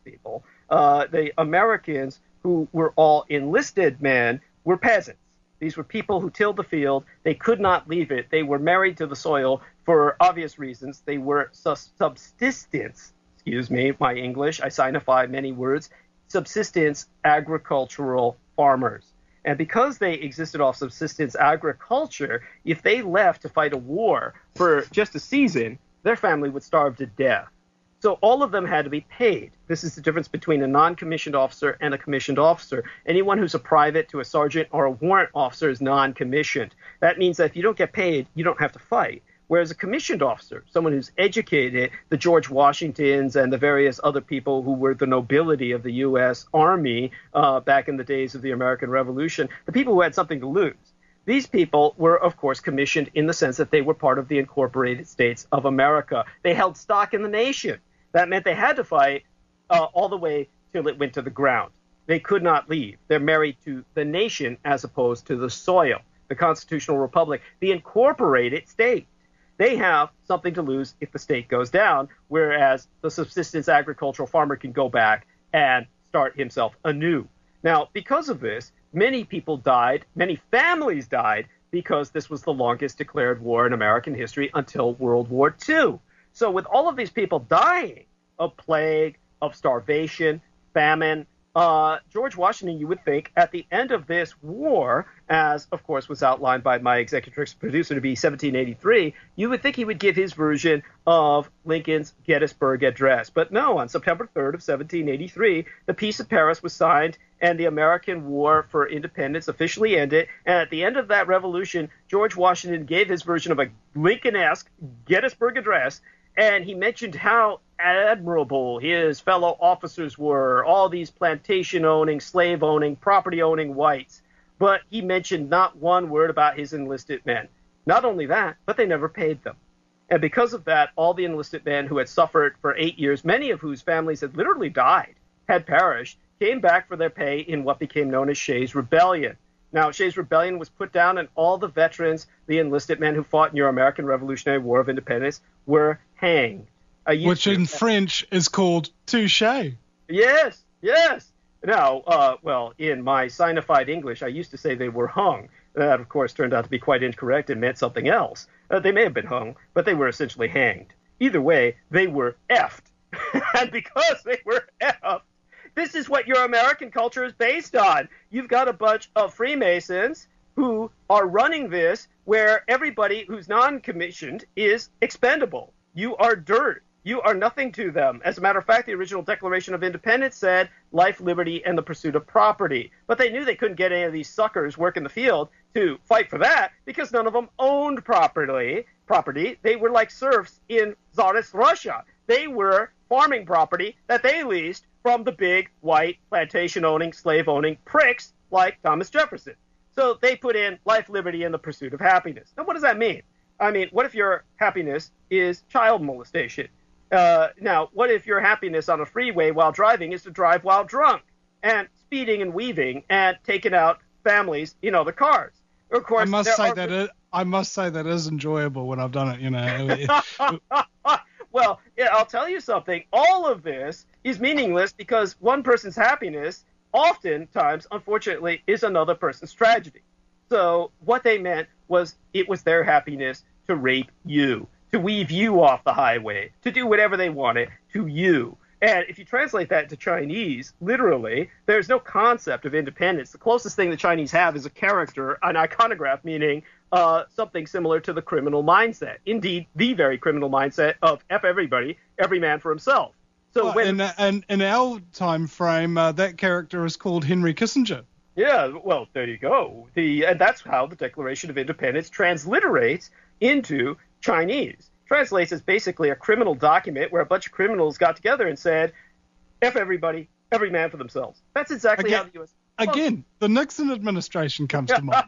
the Americans who were all enlisted men were peasants. These were people who tilled the field. They could not leave it. They were married to the soil for obvious reasons. They were subsistence, excuse me, my English, I signify many words, subsistence agricultural farmers. And because they existed off subsistence agriculture, if they left to fight a war for just a season, their family would starve to death. So all of them had to be paid. This is the difference between a non-commissioned officer and a commissioned officer. Anyone who's a private to a sergeant or a warrant officer is non-commissioned. That means that if you don't get paid, you don't have to fight. Whereas a commissioned officer, someone who's educated, the George Washingtons and the various other people who were the nobility of the U.S. Army back in the days of the American Revolution, the people who had something to lose. These people were, of course, commissioned in the sense that they were part of the incorporated states of America. They held stock in the nation. That meant they had to fight all the way till it went to the ground. They could not leave. They're married to the nation as opposed to the soil, the constitutional republic, the incorporated state. They have something to lose if the state goes down, whereas the subsistence agricultural farmer can go back and start himself anew. Now, because of this, many people died, many families died, because this was the longest declared war in American history until World War II. So with all of these people dying of plague, of starvation, famine, George Washington, you would think, at the end of this war, as, of course, was outlined by my executive producer to be 1783, you would think he would give his version of Lincoln's Gettysburg Address. But no, on September 3rd of 1783, the Peace of Paris was signed, and the American War for Independence officially ended. And at the end of that revolution, George Washington gave his version of a Lincoln-esque Gettysburg Address, and he mentioned how admirable his fellow officers were, all these plantation-owning, slave-owning, property-owning whites. But he mentioned not one word about his enlisted men. Not only that, but they never paid them. And because of that, all the enlisted men who had suffered for 8 years, many of whose families had literally died, had perished, came back for their pay in what became known as Shays' Rebellion. Now, Shays' Rebellion was put down, and all the veterans, the enlisted men who fought in your American Revolutionary War of Independence, were hanged. Which in French is called touche. Yes, yes. Now, well, in my signified English, I used to say they were hung. That, of course, turned out to be quite incorrect and meant something else. They may have been hung, but they were essentially hanged. Either way, they were effed. And because they were effed, this is what your American culture is based on. You've got a bunch of Freemasons who are running this where everybody who's non-commissioned is expendable. You are dirt. You are nothing to them. As a matter of fact, the original Declaration of Independence said life, liberty, and the pursuit of property. But they knew they couldn't get any of these suckers working the field to fight for that because none of them owned property. They were like serfs in Tsarist Russia. They were farming property that they leased from the big, white, plantation-owning, slave-owning pricks like Thomas Jefferson. So they put in life, liberty, and the pursuit of happiness. Now, what does that mean? I mean, what if your happiness is child molestation? Now, what if your happiness on a freeway while driving is to drive while drunk and speeding and weaving and taking out families in other cars? Of course, I must say that is enjoyable when I've done it, you know. Well, yeah, I'll tell you something. All of this is meaningless because one person's happiness oftentimes, unfortunately, is another person's tragedy. So what they meant was it was their happiness to rape you, to weave you off the highway, to do whatever they wanted to you. And if you translate that to Chinese, literally, there's no concept of independence. The closest thing the Chinese have is a character, an iconograph, meaning something similar to the criminal mindset. Indeed, the very criminal mindset of F everybody, every man for himself. So in our time frame, that character is called Henry Kissinger. Yeah, well, there you go. And that's how the Declaration of Independence transliterates into Chinese. Translates as basically a criminal document where a bunch of criminals got together and said, F everybody, every man for themselves. That's exactly how the U.S. Again, the Nixon administration comes to mind.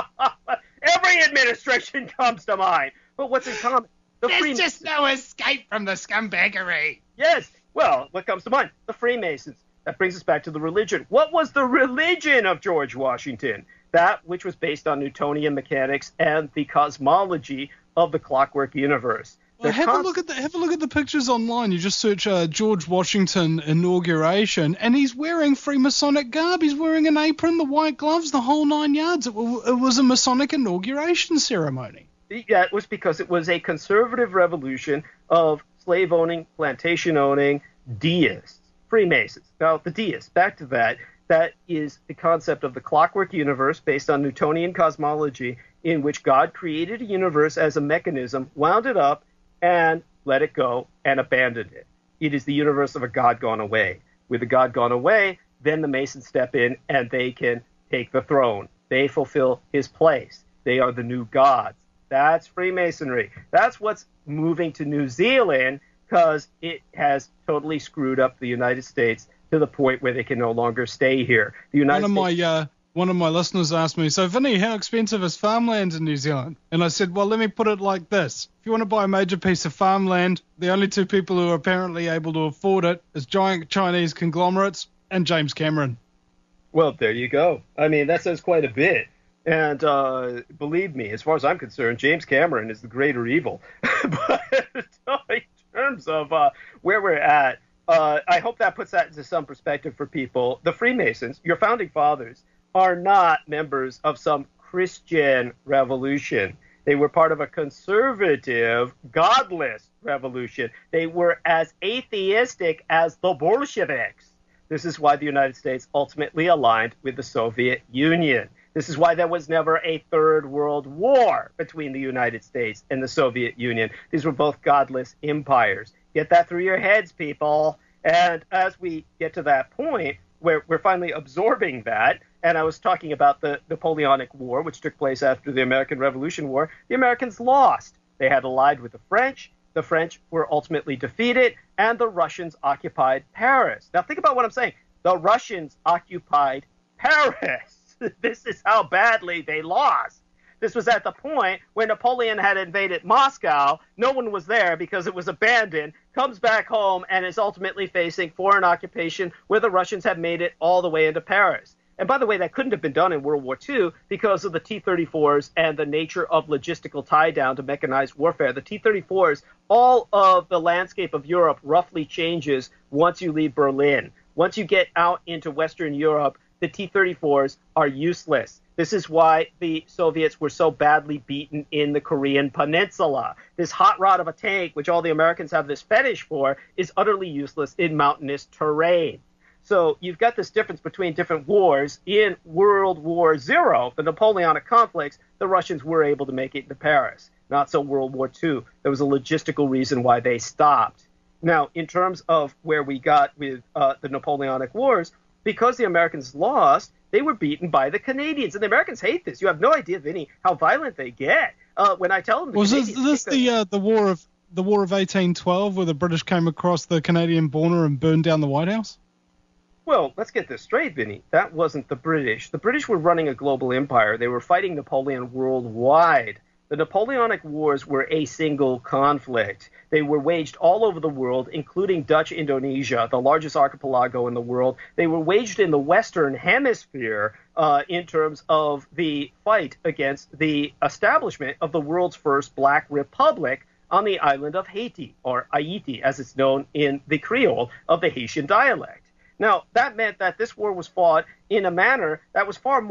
Every administration comes to mind. But what's in common? There's just no escape from the scumbaggery. Yes. Well, what comes to mind? The Freemasons. That brings us back to the religion. What was the religion of George Washington? That which was based on Newtonian mechanics and the cosmology of the clockwork universe. Well, have a look at the pictures online. You just search George Washington inauguration, and he's wearing Freemasonic garb. He's wearing an apron, the white gloves, the whole 9 yards. It was a Masonic inauguration ceremony. Yeah, it was because it was a conservative revolution of slave-owning, plantation-owning deists, Freemasons. Now, the deists, back to that. That is the concept of the clockwork universe based on Newtonian cosmology, in which God created a universe as a mechanism, wound it up, and let it go and abandoned it. It is the universe of a God gone away. With the God gone away, then the Masons step in and they can take the throne. They fulfill his place. They are the new gods. That's Freemasonry. That's what's moving to New Zealand because it has totally screwed up the United States to the point where they can no longer stay here. The United States. One of my listeners asked me, so Vinny, how expensive is farmland in New Zealand? And I said, well, let me put it like this. If you want to buy a major piece of farmland, the only two people who are apparently able to afford it is giant Chinese conglomerates and James Cameron. Well, there you go. I mean, that says quite a bit. And believe me, as far as I'm concerned, James Cameron is the greater evil. But in terms of where we're at, I hope that puts that into some perspective for people. The Freemasons, your founding fathers, are not members of some Christian revolution. They were part of a conservative, godless revolution. They were as atheistic as the Bolsheviks. This is why the United States ultimately aligned with the Soviet Union. This is why there was never a third world war between the United States and the Soviet Union. These were both godless empires. Get that through your heads, people. And as we get to that point, where we're finally absorbing that, and I was talking about the Napoleonic War, which took place after the American Revolution War, the Americans lost. They had allied with the French. The French were ultimately defeated, and the Russians occupied Paris. Now, think about what I'm saying. The Russians occupied Paris. This is how badly they lost. This was at the point when Napoleon had invaded Moscow. No one was there because it was abandoned, comes back home, and is ultimately facing foreign occupation where the Russians have made it all the way into Paris. And by the way, that couldn't have been done in World War II because of the T-34s and the nature of logistical tie-down to mechanized warfare. The T-34s, all of the landscape of Europe roughly changes once you leave Berlin. Once you get out into Western Europe, the T-34s are useless. This is why the Soviets were so badly beaten in the Korean Peninsula. This hot rod of a tank, which all the Americans have this fetish for, is utterly useless in mountainous terrain. So you've got this difference between different wars. In World War Zero, the Napoleonic conflicts, the Russians were able to make it into Paris. Not so World War II. There was a logistical reason why they stopped. Now, in terms of where we got with the Napoleonic Wars, because the Americans lost, they were beaten by the Canadians. And the Americans hate this. You have no idea, Vinny, how violent they get. When I tell them... Was this the War of 1812 where the British came across the Canadian border and burned down the White House? Well, let's get this straight, Vinny. That wasn't the British. The British were running a global empire. They were fighting Napoleon worldwide. The Napoleonic Wars were a single conflict. They were waged all over the world, including Dutch Indonesia, the largest archipelago in the world. They were waged in the Western Hemisphere in terms of the fight against the establishment of the world's first black republic on the island of Haiti, or Haiti, as it's known in the Creole of the Haitian dialect. Now, that meant that this war was fought in a manner that was how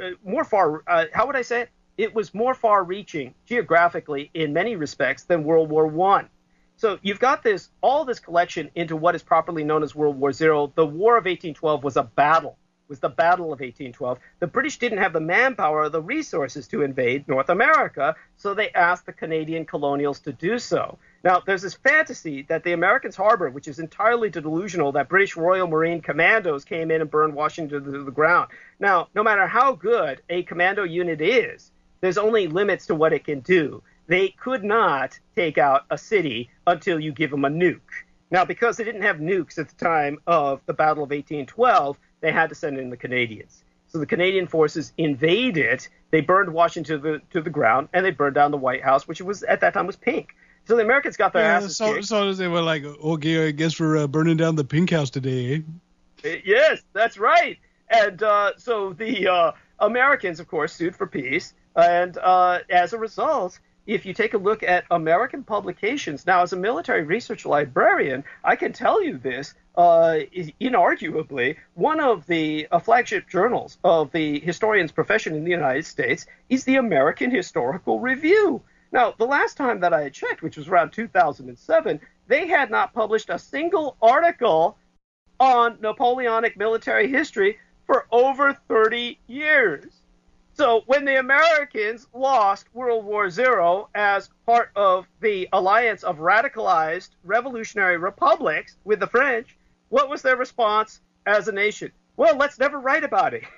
would I say it? It was more far-reaching geographically in many respects than World War I. So you've got all this collection into what is properly known as World War Zero. The War of 1812 was a battle. It was the Battle of 1812. The British didn't have the manpower or the resources to invade North America, so they asked the Canadian colonials to do so. Now, there's this fantasy that the Americans harbor, which is entirely delusional, that British Royal Marine commandos came in and burned Washington to the ground. Now, no matter how good a commando unit is, there's only limits to what it can do. They could not take out a city until you give them a nuke. Now, because they didn't have nukes at the time of the Battle of 1812, they had to send in the Canadians. So the Canadian forces invaded. They burned Washington to the ground, and they burned down the White House, which was at that time was pink. So the Americans got their asses kicked. So they were like, okay, I guess we're burning down the pink house today, eh? Yes, that's right. And so the Americans, of course, sued for peace. And as a result, if you take a look at American publications, now as a military research librarian, I can tell you this, inarguably, one of the flagship journals of the historian's profession in the United States is the American Historical Review. Now, the last time that I had checked, which was around 2007, they had not published a single article on Napoleonic military history for over 30 years. So when the Americans lost World War Zero as part of the alliance of radicalized revolutionary republics with the French, what was their response as a nation? Well, let's never write about it.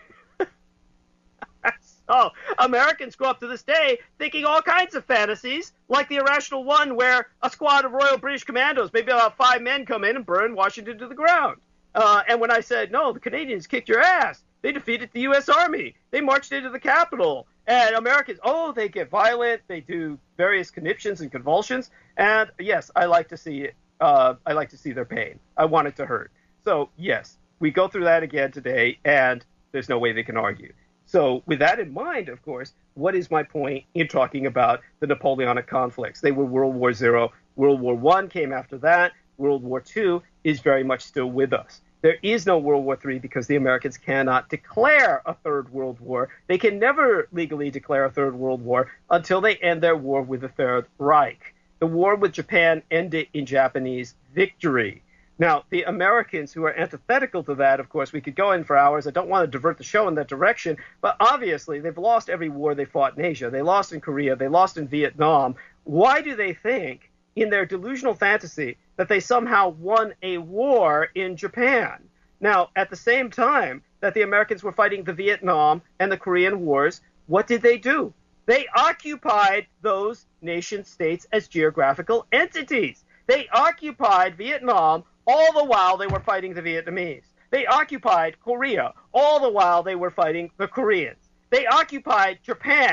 So Americans grow up to this day thinking all kinds of fantasies, like the irrational one where a squad of Royal British Commandos, maybe about 5 men, come in and burn Washington to the ground. And when I said, no, the Canadians kicked your ass, they defeated the U.S. Army. They marched into the Capitol. And Americans, they get violent. They do various conniptions and convulsions. And, yes, I like to see it. I like to see their pain. I want it to hurt. So, yes, we go through that again today, and there's no way they can argue. So with that in mind, of course, what is my point in talking about the Napoleonic conflicts? They were World War Zero. World War I came after that. World War II is very much still with us. There is no World War III because the Americans cannot declare a third world war. They can never legally declare a third world war until they end their war with the Third Reich. The war with Japan ended in Japanese victory. Now, the Americans who are antithetical to that, of course, we could go in for hours. I don't want to divert the show in that direction, but obviously they've lost every war they fought in Asia. They lost in Korea. They lost in Vietnam. Why do they think, in their delusional fantasy, that they somehow won a war in Japan? Now, at the same time that the Americans were fighting the Vietnam and the Korean Wars, what did they do? They occupied those nation states as geographical entities. They occupied Vietnam all the while they were fighting the Vietnamese. They occupied Korea all the while they were fighting the Koreans. They occupied Japan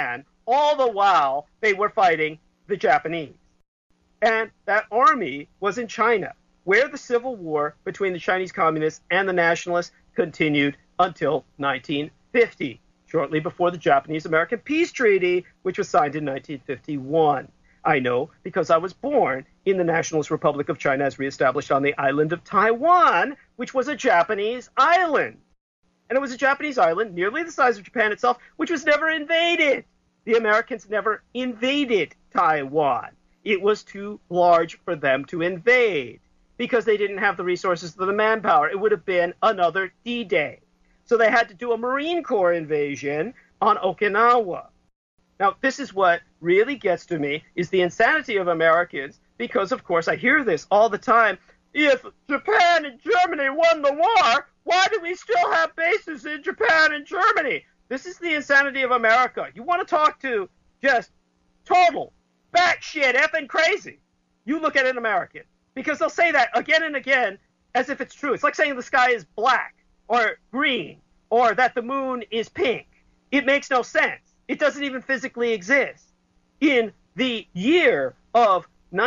all the while they were fighting the Japanese. And that army was in China, where the civil war between the Chinese communists and the nationalists continued until 1950, shortly before the Japanese-American Peace Treaty, which was signed in 1951. I know because I was born in the Nationalist Republic of China as reestablished on the island of Taiwan, which was a Japanese island. And it was a Japanese island nearly the size of Japan itself, which was never invaded. The Americans never invaded Taiwan. It was too large for them to invade because they didn't have the resources or the manpower. It would have been another D-Day. So they had to do a Marine Corps invasion on Okinawa. Now, this is what really gets to me, is the insanity of Americans, because, of course, I hear this all the time. If Japan and Germany won the war, why do we still have bases in Japan and Germany? This is the insanity of America. You want to talk to just total batshit effing crazy, you look at an American, because they'll say that again and again as if it's true. It's like saying the sky is black or green or that the moon is pink. It makes no sense. It doesn't even physically exist. In the year of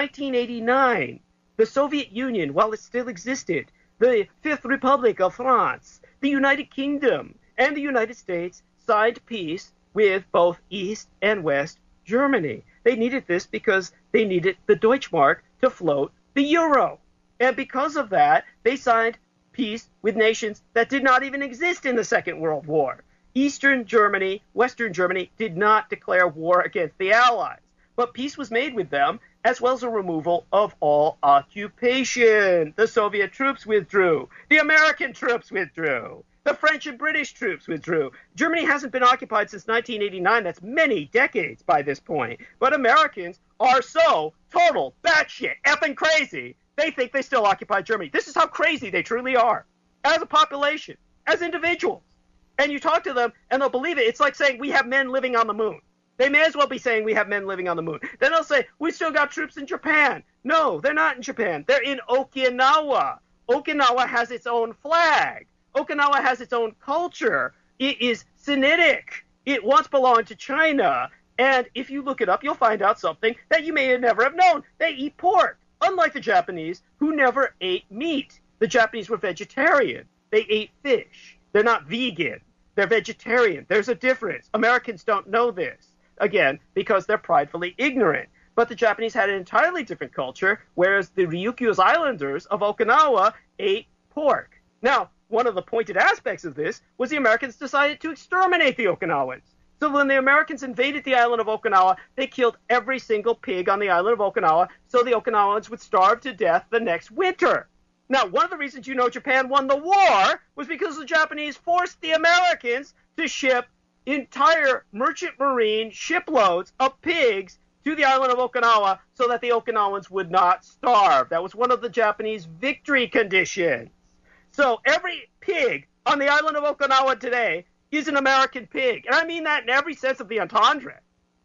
1989, the Soviet Union, while it still existed, the Fifth Republic of France, the United Kingdom, and the United States signed peace with both East and West Germany. They needed this because they needed the Deutschmark to float the euro. And because of that, they signed peace with nations that did not even exist in the Second World War. Eastern Germany, Western Germany did not declare war against the Allies. But peace was made with them, as well as a removal of all occupation. The Soviet troops withdrew. The American troops withdrew. The French and British troops withdrew. Germany hasn't been occupied since 1989. That's many decades by this point. But Americans are so total batshit effing crazy, they think they still occupy Germany. This is how crazy they truly are. As a population, as individuals. And you talk to them, and they'll believe it. It's like saying we have men living on the moon. They may as well be saying we have men living on the moon. Then they'll say, we still got troops in Japan. No, they're not in Japan. They're in Okinawa. Okinawa has its own flag. Okinawa has its own culture. It is Sinitic. It once belonged to China. And if you look it up, you'll find out something that you may never have known. They eat pork, unlike the Japanese, who never ate meat. The Japanese were vegetarian. They ate fish. They're not vegan. They're vegetarian. There's a difference. Americans don't know this. Again, because they're pridefully ignorant. But the Japanese had an entirely different culture, whereas the Ryukyus Islanders of Okinawa ate pork. Now, one of the pointed aspects of this was the Americans decided to exterminate the Okinawans. So when the Americans invaded the island of Okinawa, they killed every single pig on the island of Okinawa so the Okinawans would starve to death the next winter. Now, one of the reasons you know Japan won the war was because the Japanese forced the Americans to ship entire merchant marine shiploads of pigs to the island of Okinawa so that the Okinawans would not starve. That was one of the Japanese victory conditions. So every pig on the island of Okinawa today is an American pig. And I mean that in every sense of the entendre.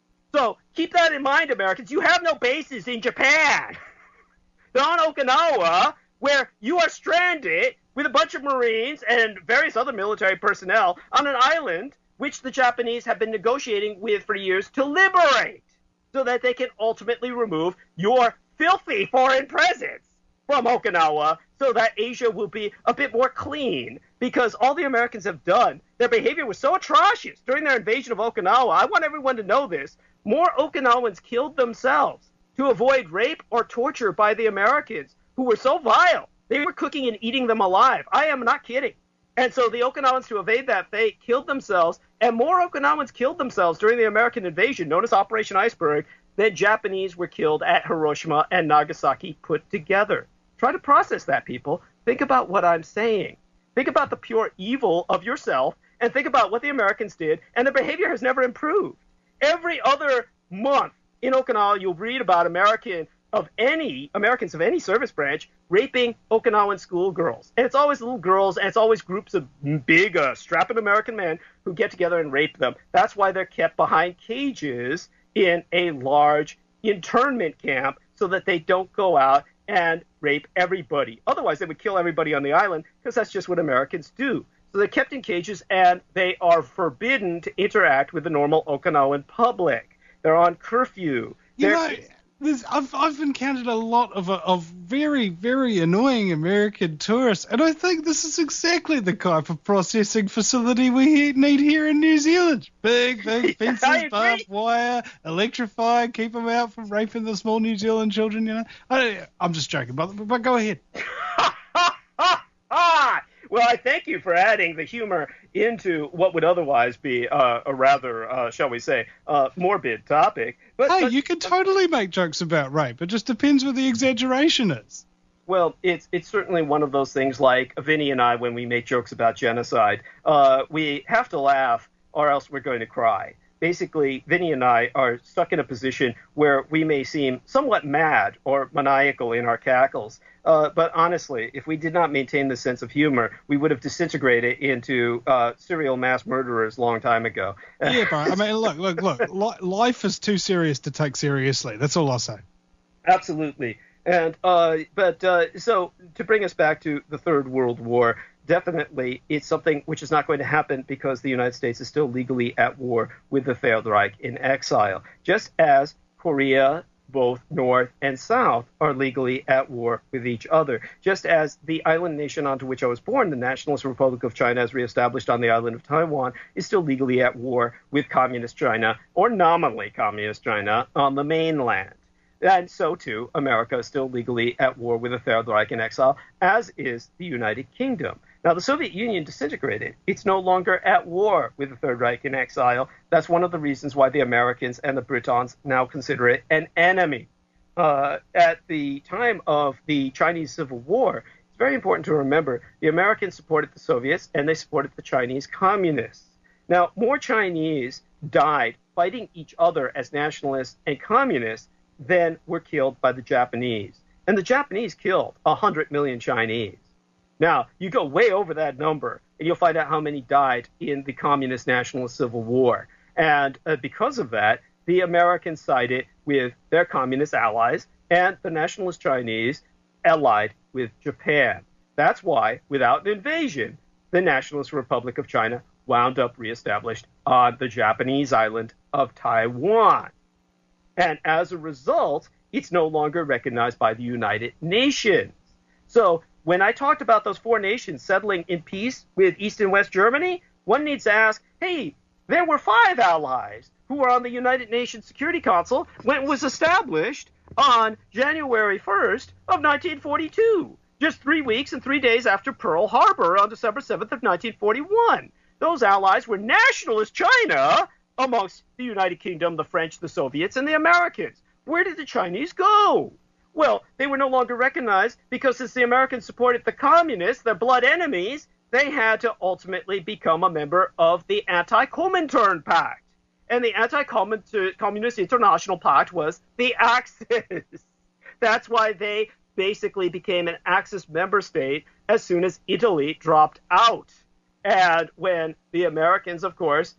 So keep that in mind, Americans. You have no bases in Japan. They're on Okinawa, where you are stranded with a bunch of Marines and various other military personnel on an island which the Japanese have been negotiating with for years to liberate so that they can ultimately remove your filthy foreign presence from Okinawa so that Asia will be a bit more clean, because all the Americans have done, their behavior was so atrocious during their invasion of Okinawa. I want everyone to know this. More Okinawans killed themselves to avoid rape or torture by the Americans, who were so vile. They were cooking and eating them alive. I am not kidding. And so the Okinawans, to evade that fate, killed themselves, and more Okinawans killed themselves during the American invasion, known as Operation Iceberg, than Japanese were killed at Hiroshima and Nagasaki put together. Try to process that, people. Think about what I'm saying. Think about the pure evil of yourself, and think about what the Americans did, and their behavior has never improved. Every other month in Okinawa, you'll read about Americans of any service branch raping Okinawan schoolgirls. And it's always little girls, and it's always groups of big, strapping American men who get together and rape them. That's why they're kept behind cages in a large internment camp so that they don't go out and rape everybody. Otherwise, they would kill everybody on the island, because that's just what Americans do. So they're kept in cages, and they are forbidden to interact with the normal Okinawan public. They're on curfew. I've encountered a lot of very, very annoying American tourists, and I think this is exactly the type of processing facility we need here in New Zealand. Big fences, barbed wire, electrified, keep them out from raping the small New Zealand children, you know. I'm just joking, but go ahead. Well, I thank you for adding the humor into what would otherwise be a rather, shall we say, morbid topic. But you can totally make jokes about rape. It just depends where the exaggeration is. Well, it's certainly one of those things like Vinny and I, when we make jokes about genocide, we have to laugh or else we're going to cry. Basically, Vinny and I are stuck in a position where we may seem somewhat mad or maniacal in our cackles. But honestly, if we did not maintain this sense of humor, we would have disintegrated into serial mass murderers a long time ago. Yeah, bro. I mean, look. Life is too serious to take seriously. That's all I'll say. Absolutely. And so to bring us back to the Third World War, definitely it's something which is not going to happen because the United States is still legally at war with the Third Reich in exile, just as Korea, both North and South, are legally at war with each other. Just as the island nation onto which I was born, the Nationalist Republic of China, as reestablished on the island of Taiwan, is still legally at war with Communist China, or nominally Communist China, on the mainland. And so, too, America is still legally at war with the Third Reich in exile, as is the United Kingdom. Now, the Soviet Union disintegrated. It's no longer at war with the Third Reich in exile. That's one of the reasons why the Americans and the Britons now consider it an enemy. At the time of the Chinese Civil War, it's very important to remember the Americans supported the Soviets and they supported the Chinese communists. Now, more Chinese died fighting each other as nationalists and communists than were killed by the Japanese. And the Japanese killed 100 million Chinese. Now, you go way over that number, and you'll find out how many died in the Communist Nationalist Civil War. And because of that, the Americans sided with their communist allies, and the Nationalist Chinese allied with Japan. That's why, without an invasion, the Nationalist Republic of China wound up reestablished on the Japanese island of Taiwan. And as a result, it's no longer recognized by the United Nations. So when I talked about those four nations settling in peace with East and West Germany, one needs to ask, hey, there were 5 allies who were on the United Nations Security Council when it was established on January 1st of 1942, just 3 weeks and 3 days after Pearl Harbor on December 7th of 1941. Those allies were nationalist China amongst the United Kingdom, the French, the Soviets, and the Americans. Where did the Chinese go? Well, they were no longer recognized because since the Americans supported the communists, their blood enemies, they had to ultimately become a member of the Anti-Comintern Pact. And the Anti-Communist International Pact was the Axis. That's why they basically became an Axis member state as soon as Italy dropped out. And when the Americans, of course,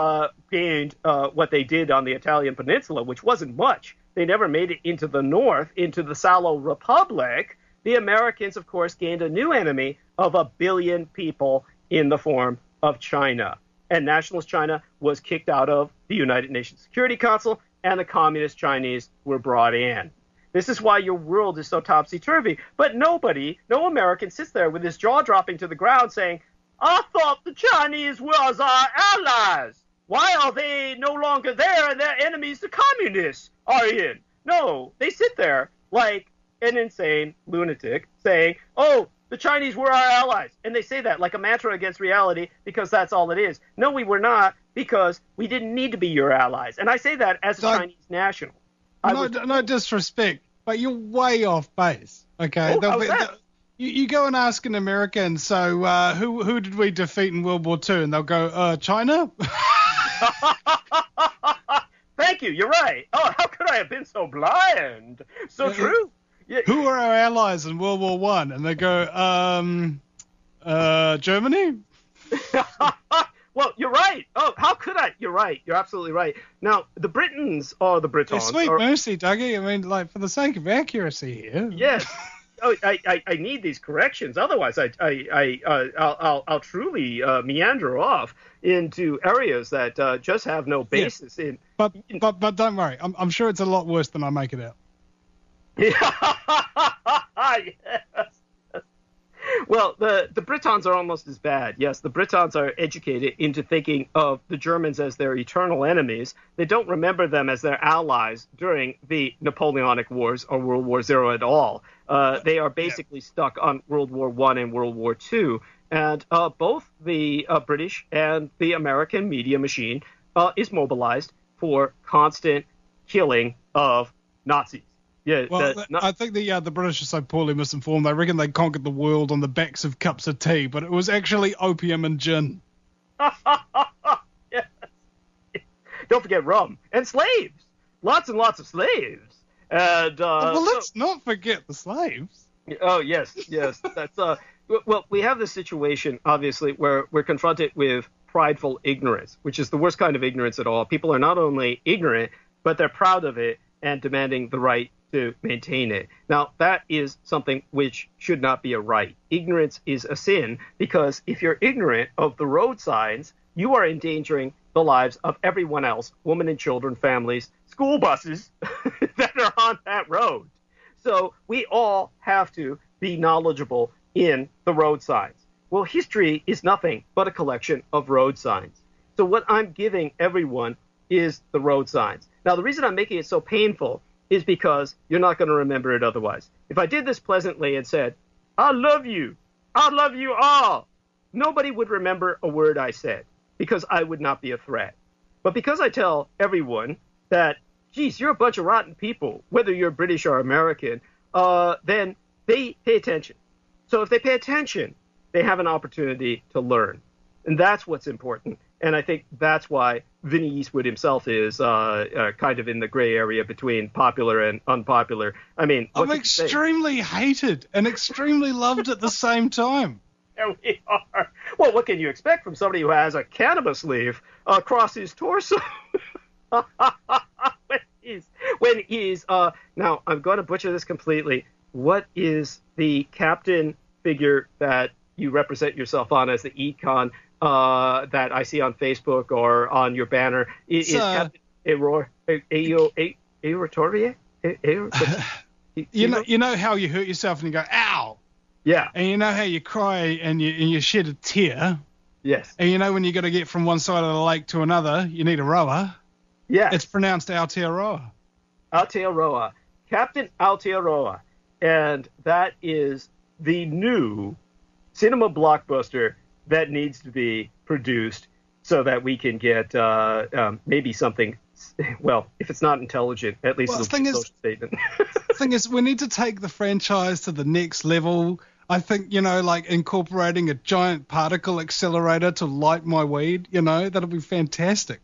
gained what they did on the Italian peninsula, which wasn't much, they never made it into the north, into the Salo Republic, the Americans, of course, gained a new enemy of 1 billion people in the form of China. And nationalist China was kicked out of the United Nations Security Council, and the communist Chinese were brought in. This is why your world is so topsy-turvy. But no American sits there with his jaw dropping to the ground saying, I thought the Chinese was our allies. Why are they no longer there and their enemies, the communists, are in? No, they sit there like an insane lunatic saying, oh, the Chinese were our allies. And they say that like a mantra against reality because that's all it is. No, we were not, because we didn't need to be your allies. And I say that as a Chinese national. No disrespect, but you're way off base. Okay? You go and ask an American, so who did we defeat in World War II? And they'll go, China? Thank you. You're right. Oh, how could I have been so blind? So true. Yeah. Who were our allies in World War I? And they go, Germany? Well, you're right. Oh, how could I? You're right. You're absolutely right. Now, the Britons or the Britons. Sweet mercy, Dougie. I mean, like, for the sake of accuracy here. Yes. I need these corrections. Otherwise, I'll truly meander off into areas that just have no basis in. But don't worry. I'm sure it's a lot worse than I make it out. Yes. Well, the Britons are almost as bad. Yes, the Britons are educated into thinking of the Germans as their eternal enemies. They don't remember them as their allies during the Napoleonic Wars or World War II at all. They are basically stuck on World War I and World War II. And both the British and the American media machine is mobilized for constant killing of Nazis. Yeah, well, I think the British are so poorly misinformed. They reckon they conquered the world on the backs of cups of tea, but it was actually opium and gin. Yes. Don't forget rum and slaves. Lots and lots of slaves. And let's not forget the slaves. Oh yes. That's well, we have this situation obviously where we're confronted with prideful ignorance, which is the worst kind of ignorance at all. People are not only ignorant, but they're proud of it and demanding the right to maintain it. Now, that is something which should not be a right. Ignorance is a sin because if you're ignorant of the road signs, you are endangering the lives of everyone else, women and children, families, school buses that are on that road. So we all have to be knowledgeable in the road signs. Well, history is nothing but a collection of road signs. So what I'm giving everyone is the road signs. Now, the reason I'm making it so painful is because you're not going to remember it otherwise. If I did this pleasantly and said, I love you all, nobody would remember a word I said because I would not be a threat. But because I tell everyone that, geez, you're a bunch of rotten people, whether you're British or American, then they pay attention. So if they pay attention, they have an opportunity to learn. And that's what's important. And I think that's why Vinny Eastwood himself is kind of in the gray area between popular and unpopular. I mean, I'm extremely hated and extremely loved at the same time. There we are. Well, what can you expect from somebody who has a cannabis leaf across his torso? when he's now, I'm going to butcher this completely. What is the captain figure that you represent yourself on as the econ that I see on Facebook or on your banner? Is Captain Aerotoria? You know how you hurt yourself and you go, ow! Yeah. And you know how you cry and you shed a tear? Yes. And you know when you got to get from one side of the lake to another, you need a rower? Yeah. It's pronounced Aotearoa. Aotearoa. Captain Aotearoa. And that is the new cinema blockbuster that needs to be produced so that we can get maybe something, well, if it's not intelligent, at least it's a social statement. The thing is, we need to take the franchise to the next level. I think, like incorporating a giant particle accelerator to light my weed, that'll be fantastic.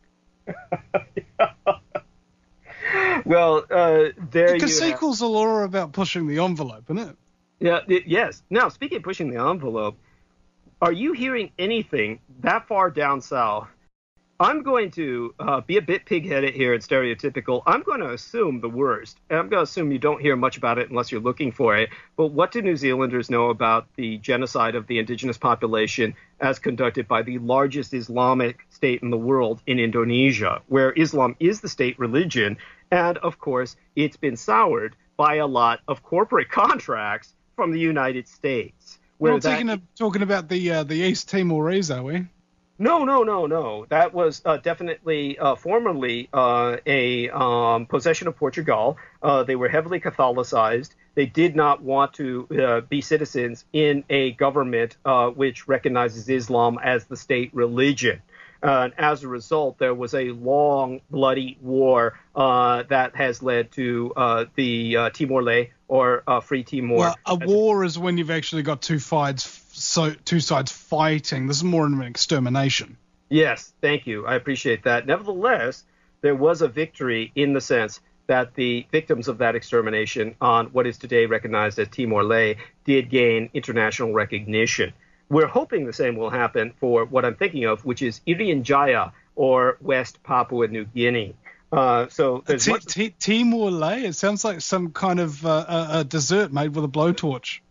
Well, there because sequels are all about pushing the envelope, isn't it? Yeah, yes. Now, speaking of pushing the envelope, are you hearing anything that far down south? I'm going to be a bit pig-headed here and stereotypical. I'm going to assume the worst. And I'm going to assume you don't hear much about it unless you're looking for it. But what do New Zealanders know about the genocide of the indigenous population as conducted by the largest Islamic state in the world in Indonesia, where Islam is the state religion? And, of course, it's been soured by a lot of corporate contracts from the United States. We're not talking about the East Timorese, are we? No. That was definitely formerly a possession of Portugal. They were heavily Catholicized. They did not want to be citizens in a government which recognizes Islam as the state religion. And as a result, there was a long, bloody war that has led to the Timor-Leste or Free Timor. Well, a war is when you've actually got two sides fighting. This is more of an extermination. Yes, thank you. I appreciate that. Nevertheless, there was a victory in the sense that the victims of that extermination on what is today recognized as Timor-Leste did gain international recognition. We're hoping the same will happen for what I'm thinking of, which is Irian Jaya, or West Papua New Guinea. So there's Timor Leste. It sounds like some kind of a dessert made with a blowtorch.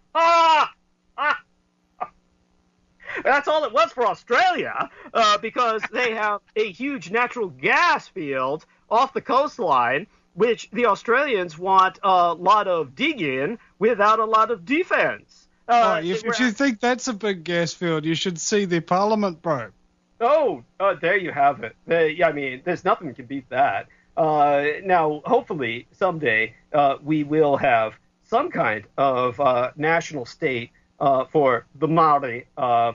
That's all it was for Australia, because they have a huge natural gas field off the coastline, which the Australians want a lot of digging without a lot of defense. If you think that's a big gas field, you should see their parliament, bro. Oh, there you have it. I mean, there's nothing can beat that. Now, hopefully, someday we will have some kind of national state for the Maori of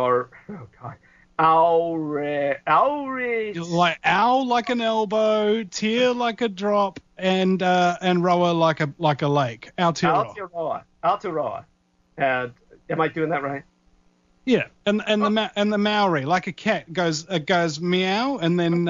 Aure. Like owl like an elbow, tear like a drop, and roa like a lake. Aotearoa. And am I doing that right? Yeah, and the Maori, like a cat, goes meow, and then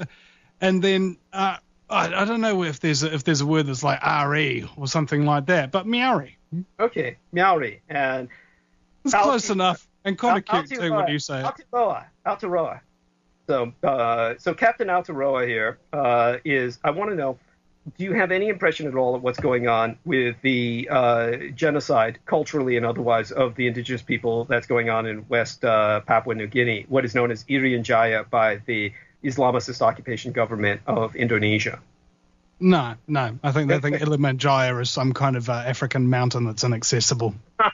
I don't know if there's a word that's like re or something like that, but meowry. Okay, meowry, and it's close enough and kind of cute too when you say it. Aotearoa. So Captain Aotearoa here is. I want to know. Do you have any impression at all of what's going on with the genocide, culturally and otherwise, of the indigenous people that's going on in West Papua New Guinea, what is known as Irian Jaya by the Islamist occupation government of Indonesia? No. I think Iliman Jaya is some kind of African mountain that's inaccessible.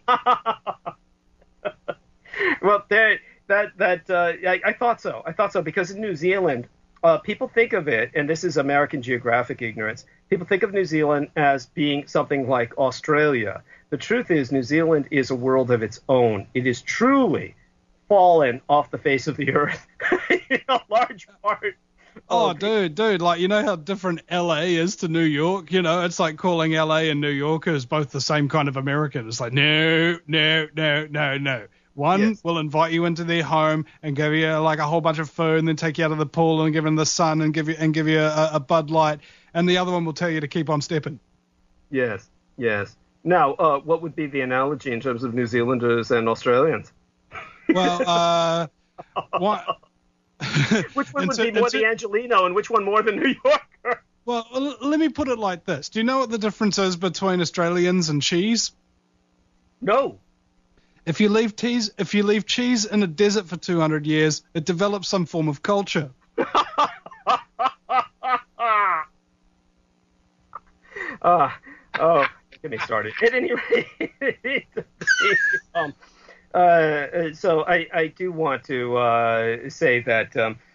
Well, I thought so. I thought so because in New Zealand, people think of it, and this is American geographic ignorance, people think of New Zealand as being something like Australia. The truth is New Zealand is a world of its own. It is truly fallen off the face of the earth in a large part. Dude, like, you know how different LA is to New York? You know, it's like calling LA and New York as both the same kind of American. It's like, no. One will invite you into their home and give you like a whole bunch of food and then take you out of the pool and give you the sun and give you a Bud Light. And the other one will tell you to keep on stepping. Yes. Now, what would be the analogy in terms of New Zealanders and Australians? Well, which one would be more the Angelino and which one more the New Yorker? Well, let me put it like this. Do you know what the difference is between Australians and cheese? No. If you leave cheese in a desert for 200 years, it develops some form of culture. Get me started. At any rate, so I do want to say that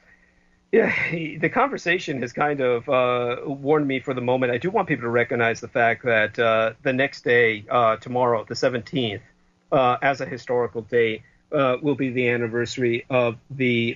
the conversation has kind of warned me for the moment. I do want people to recognize the fact that the next day, tomorrow, the 17th, as a historical day, will be the anniversary of the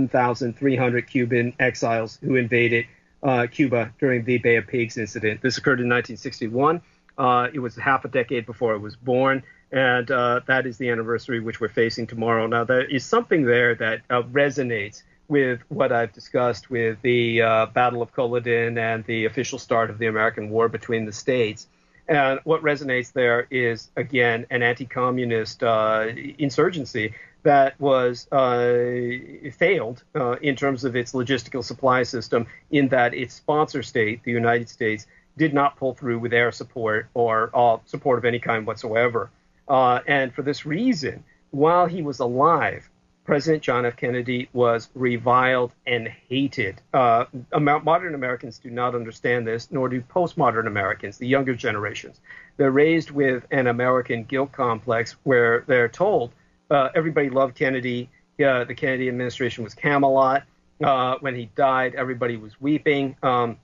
1,300 Cuban exiles who invaded Cuba during the Bay of Pigs incident. This occurred in 1961. It was half a decade before I was born, and that is the anniversary which we're facing tomorrow. Now, there is something there that resonates with what I've discussed with the Battle of Culloden and the official start of the American war between the states. And what resonates there is, again, an anti-communist insurgency that was failed in terms of its logistical supply system, in that its sponsor state, the United States, did not pull through with air support or support of any kind whatsoever. And for this reason, while he was alive, President John F. Kennedy was reviled and hated. Modern Americans do not understand this, nor do postmodern Americans, the younger generations. They're raised with an American guilt complex where they're told everybody loved Kennedy. The Kennedy administration was Camelot. When he died, everybody was weeping. The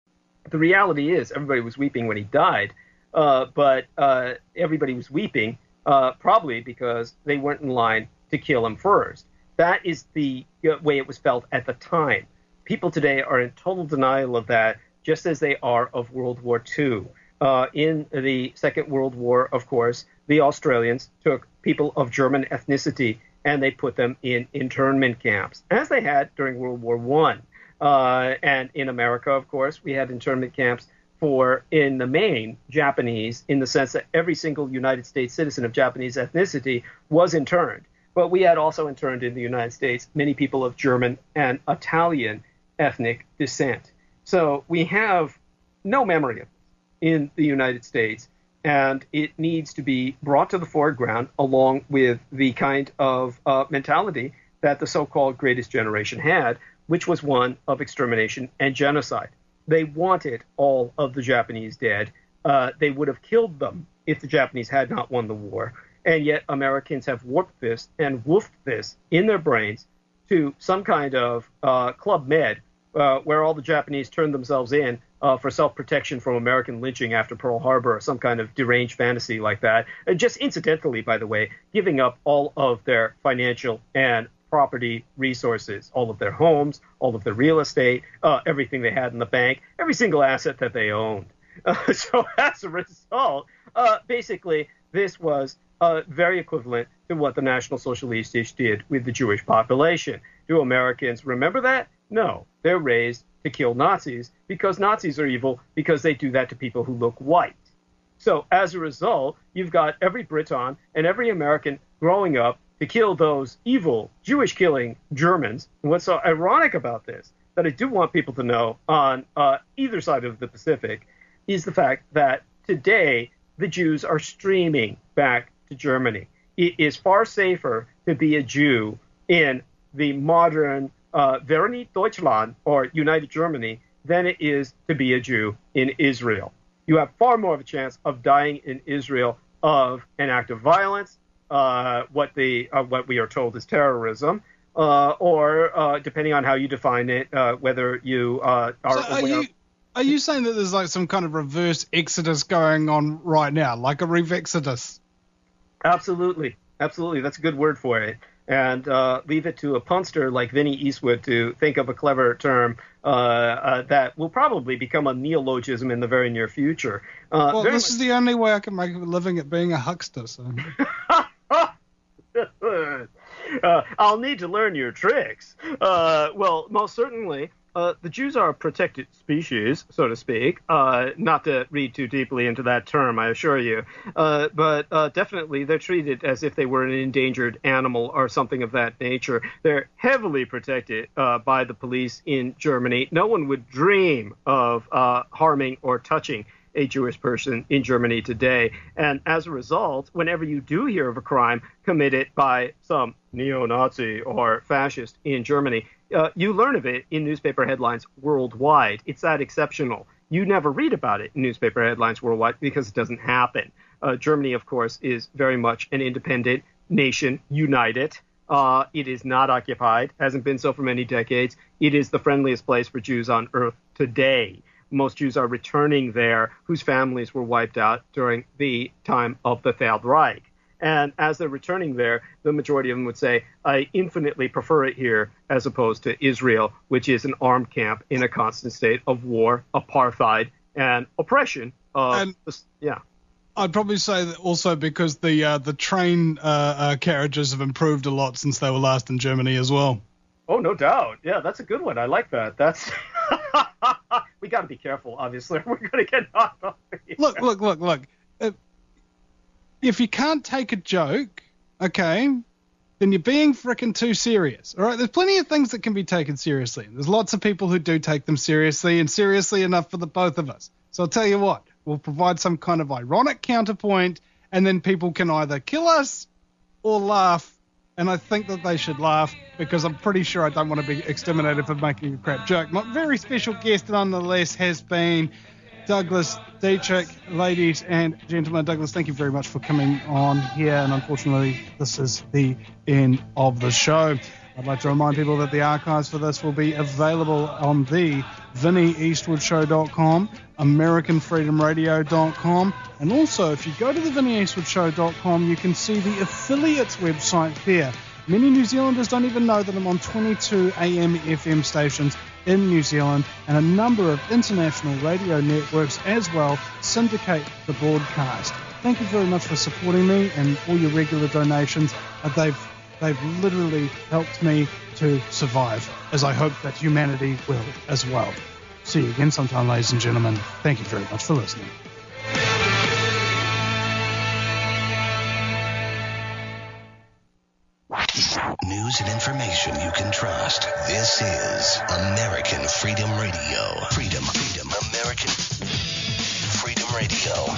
reality is everybody was weeping when he died, but everybody was weeping probably because they weren't in line to kill him first. That is the way it was felt at the time. People today are in total denial of that, just as they are of World War II. In the Second World War, of course, the Australians took people of German ethnicity and they put them in internment camps, as they had during World War I. And in America, of course, we had internment camps for, in the main, Japanese, in the sense that every single United States citizen of Japanese ethnicity was interned. But we had also interned in the United States many people of German and Italian ethnic descent. So we have no memory of this in the United States, and it needs to be brought to the foreground along with the kind of mentality that the so-called Greatest Generation had, which was one of extermination and genocide. They wanted all of the Japanese dead. They would have killed them if the Japanese had not won the war. And yet Americans have warped this and woofed this in their brains to some kind of Club Med, where all the Japanese turned themselves in for self-protection from American lynching after Pearl Harbor, or some kind of deranged fantasy like that. And just incidentally, by the way, giving up all of their financial and property resources, all of their homes, all of their real estate, everything they had in the bank, every single asset that they owned. So as a result, basically, this was very equivalent to what the National Socialists did with the Jewish population. Do Americans remember that? No. They're raised to kill Nazis because Nazis are evil because they do that to people who look white. So as a result, you've got every Briton and every American growing up to kill those evil Jewish-killing Germans. And what's so ironic about this, that I do want people to know on either side of the Pacific, is the fact that today the Jews are streaming back to Germany. It is far safer to be a Jew in the modern Vereinigtes Deutschland, or United Germany, than it is to be a Jew in Israel. You have far more of a chance of dying in Israel of an act of violence, what we are told is terrorism, or depending on how you define it, whether you are aware. Are you saying that there's like some kind of reverse exodus going on right now, like a rev-exodus? Absolutely. Absolutely. That's a good word for it. And leave it to a punster like Vinnie Eastwood to think of a clever term that will probably become a neologism in the very near future. Well, this is the only way I can make a living at being a huckster. So. I'll need to learn your tricks. Well, most certainly. The Jews are a protected species, so to speak. Not to read too deeply into that term, I assure you. But definitely they're treated as if they were an endangered animal or something of that nature. They're heavily protected by the police in Germany. No one would dream of harming or touching a Jewish person in Germany today. And as a result, whenever you do hear of a crime committed by some neo-Nazi or fascist in Germany, you learn of it in newspaper headlines worldwide. It's that exceptional. You never read about it in newspaper headlines worldwide because it doesn't happen. Germany, of course, is very much an independent nation, united. It is not occupied, hasn't been so for many decades. It is the friendliest place for Jews on earth today. Most Jews are returning there whose families were wiped out during the time of the Third Reich. And as they're returning there, the majority of them would say, I infinitely prefer it here as opposed to Israel, which is an armed camp in a constant state of war, apartheid, and oppression. Yeah. I'd probably say that also because the train carriages have improved a lot since they were last in Germany as well. Oh, no doubt. Yeah, that's a good one. I like that. That's we got to be careful, obviously. We're going to get knocked off here. Look. If you can't take a joke, okay, then you're being frickin' too serious. All right, there's plenty of things that can be taken seriously. There's lots of people who do take them seriously, and seriously enough for the both of us. So I'll tell you what, we'll provide some kind of ironic counterpoint, and then people can either kill us or laugh. And I think that they should laugh because I'm pretty sure I don't want to be exterminated for making a crap joke. My very special guest, nonetheless, has been Douglas Dietrich. Ladies and gentlemen, Douglas, thank you very much for coming on here. And unfortunately, this is the end of the show. I'd like to remind people that the archives for this will be available on the VinnieEastwoodShow.com, AmericanFreedomRadio.com, and also if you go to the VinnieEastwoodShow.com, you can see the affiliates website there. Many New Zealanders don't even know that I'm on 22 AM FM stations in New Zealand, and a number of international radio networks as well syndicate the broadcast. Thank you very much for supporting me and all your regular donations. They've literally helped me to survive, as I hope that humanity will as well. See you again sometime, ladies and gentlemen. Thank you very much for listening. News and information you can trust. This is American Freedom Radio. Freedom, American Freedom Radio.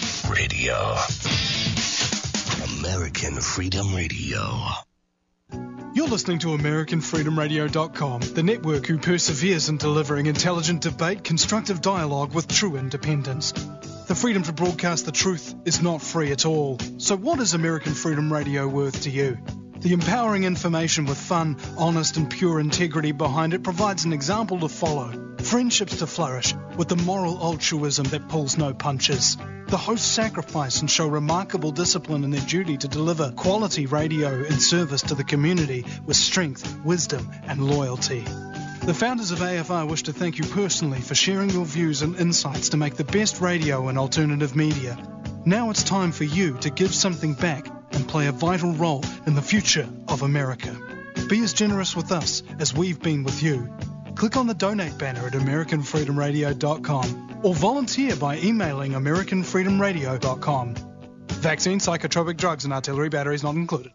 American Freedom Radio. You're listening to AmericanFreedomRadio.com, the network who perseveres in delivering intelligent debate, constructive dialogue with true independence. The freedom to broadcast the truth is not free at all. So what is American Freedom Radio worth to you? The empowering information with fun, honest and pure integrity behind it provides an example to follow. Friendships to flourish with the moral altruism that pulls no punches. The hosts sacrifice and show remarkable discipline in their duty to deliver quality radio in service to the community with strength, wisdom and loyalty. The founders of AFR wish to thank you personally for sharing your views and insights to make the best radio and alternative media. Now it's time for you to give something back and play a vital role in the future of America. Be as generous with us as we've been with you. Click on the donate banner at AmericanFreedomRadio.com or volunteer by emailing AmericanFreedomRadio.com. Vaccine, psychotropic drugs and artillery batteries not included.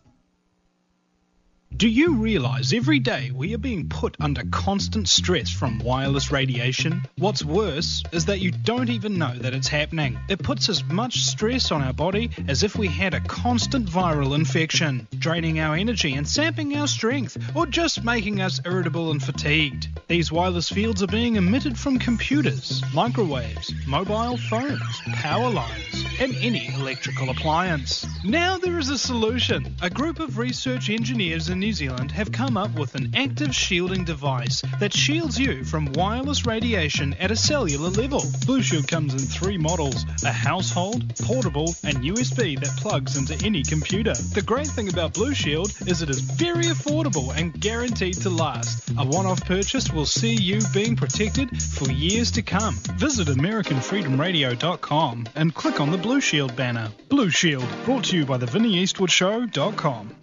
Do you realize every day we are being put under constant stress from wireless radiation? What's worse is that you don't even know that it's happening. It puts as much stress on our body as if we had a constant viral infection, draining our energy and sapping our strength, or just making us irritable and fatigued. These wireless fields are being emitted from computers, microwaves, mobile phones, power lines, and any electrical appliance. Now there is a solution. A group of research engineers in New Zealand have come up with an active shielding device that shields you from wireless radiation at a cellular level. Blue Shield comes in 3 models, a household, portable, and USB that plugs into any computer. The great thing about Blue Shield is it is very affordable and guaranteed to last. A one-off purchase will see you being protected for years to come. Visit AmericanFreedomRadio.com and click on the Blue Shield banner. Blue Shield, brought to you by the VinnyEastwoodShow.com.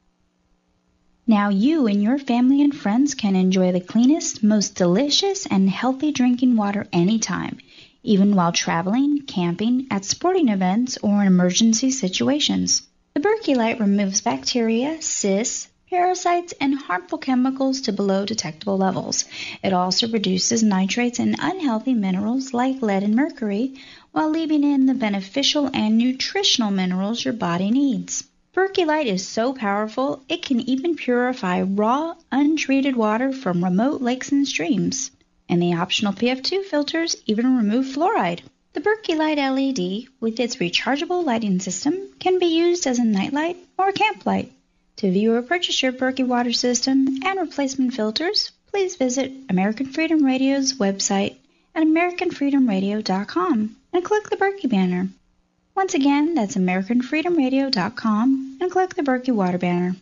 Now you and your family and friends can enjoy the cleanest, most delicious, and healthy drinking water anytime, even while traveling, camping, at sporting events, or in emergency situations. The Berkey Light removes bacteria, cysts, parasites, and harmful chemicals to below detectable levels. It also reduces nitrates and unhealthy minerals like lead and mercury, while leaving in the beneficial and nutritional minerals your body needs. Berkey Light is so powerful, it can even purify raw, untreated water from remote lakes and streams. And the optional PF2 filters even remove fluoride. The Berkey Light LED, with its rechargeable lighting system, can be used as a nightlight or camp light. To view or purchase your Berkey water system and replacement filters, please visit American Freedom Radio's website at AmericanFreedomRadio.com and click the Berkey banner. Once again, that's AmericanFreedomRadio.com and click the Berkey Water banner.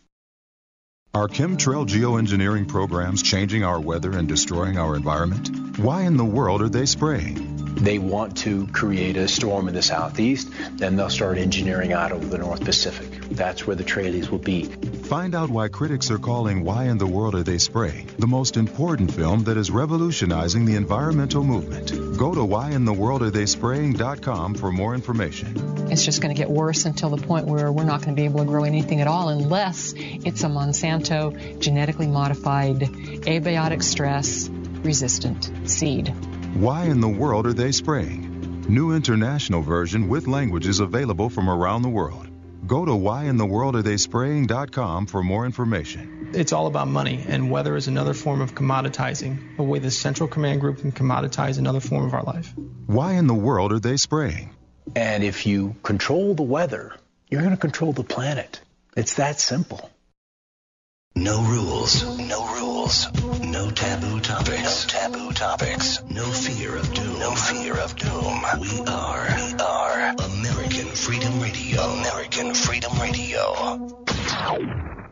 Are chemtrail geoengineering programs changing our weather and destroying our environment? Why in the world are they spraying? They want to create a storm in the southeast, then they'll start engineering out over the North Pacific. That's where the trailies will be. Find out why critics are calling Why in the World Are They Spraying the most important film that is revolutionizing the environmental movement. Go to whyintheworldaretheyspraying.com for more information. It's just going to get worse until the point where we're not going to be able to grow anything at all unless it's a Monsanto genetically modified abiotic stress resistant seed. Why in the World Are They Spraying? New international version with languages available from around the world. Go to whyintheworldaretheyspraying.com for more information. It's all about money, and weather is another form of commoditizing, a way the Central Command Group can commoditize another form of our life. Why in the world are they spraying? And if you control the weather, you're going to control the planet. It's that simple. No rules, no rules, no taboo topics, no taboo topics, no fear of doom, no fear of doom. We are American Freedom Radio, American Freedom Radio.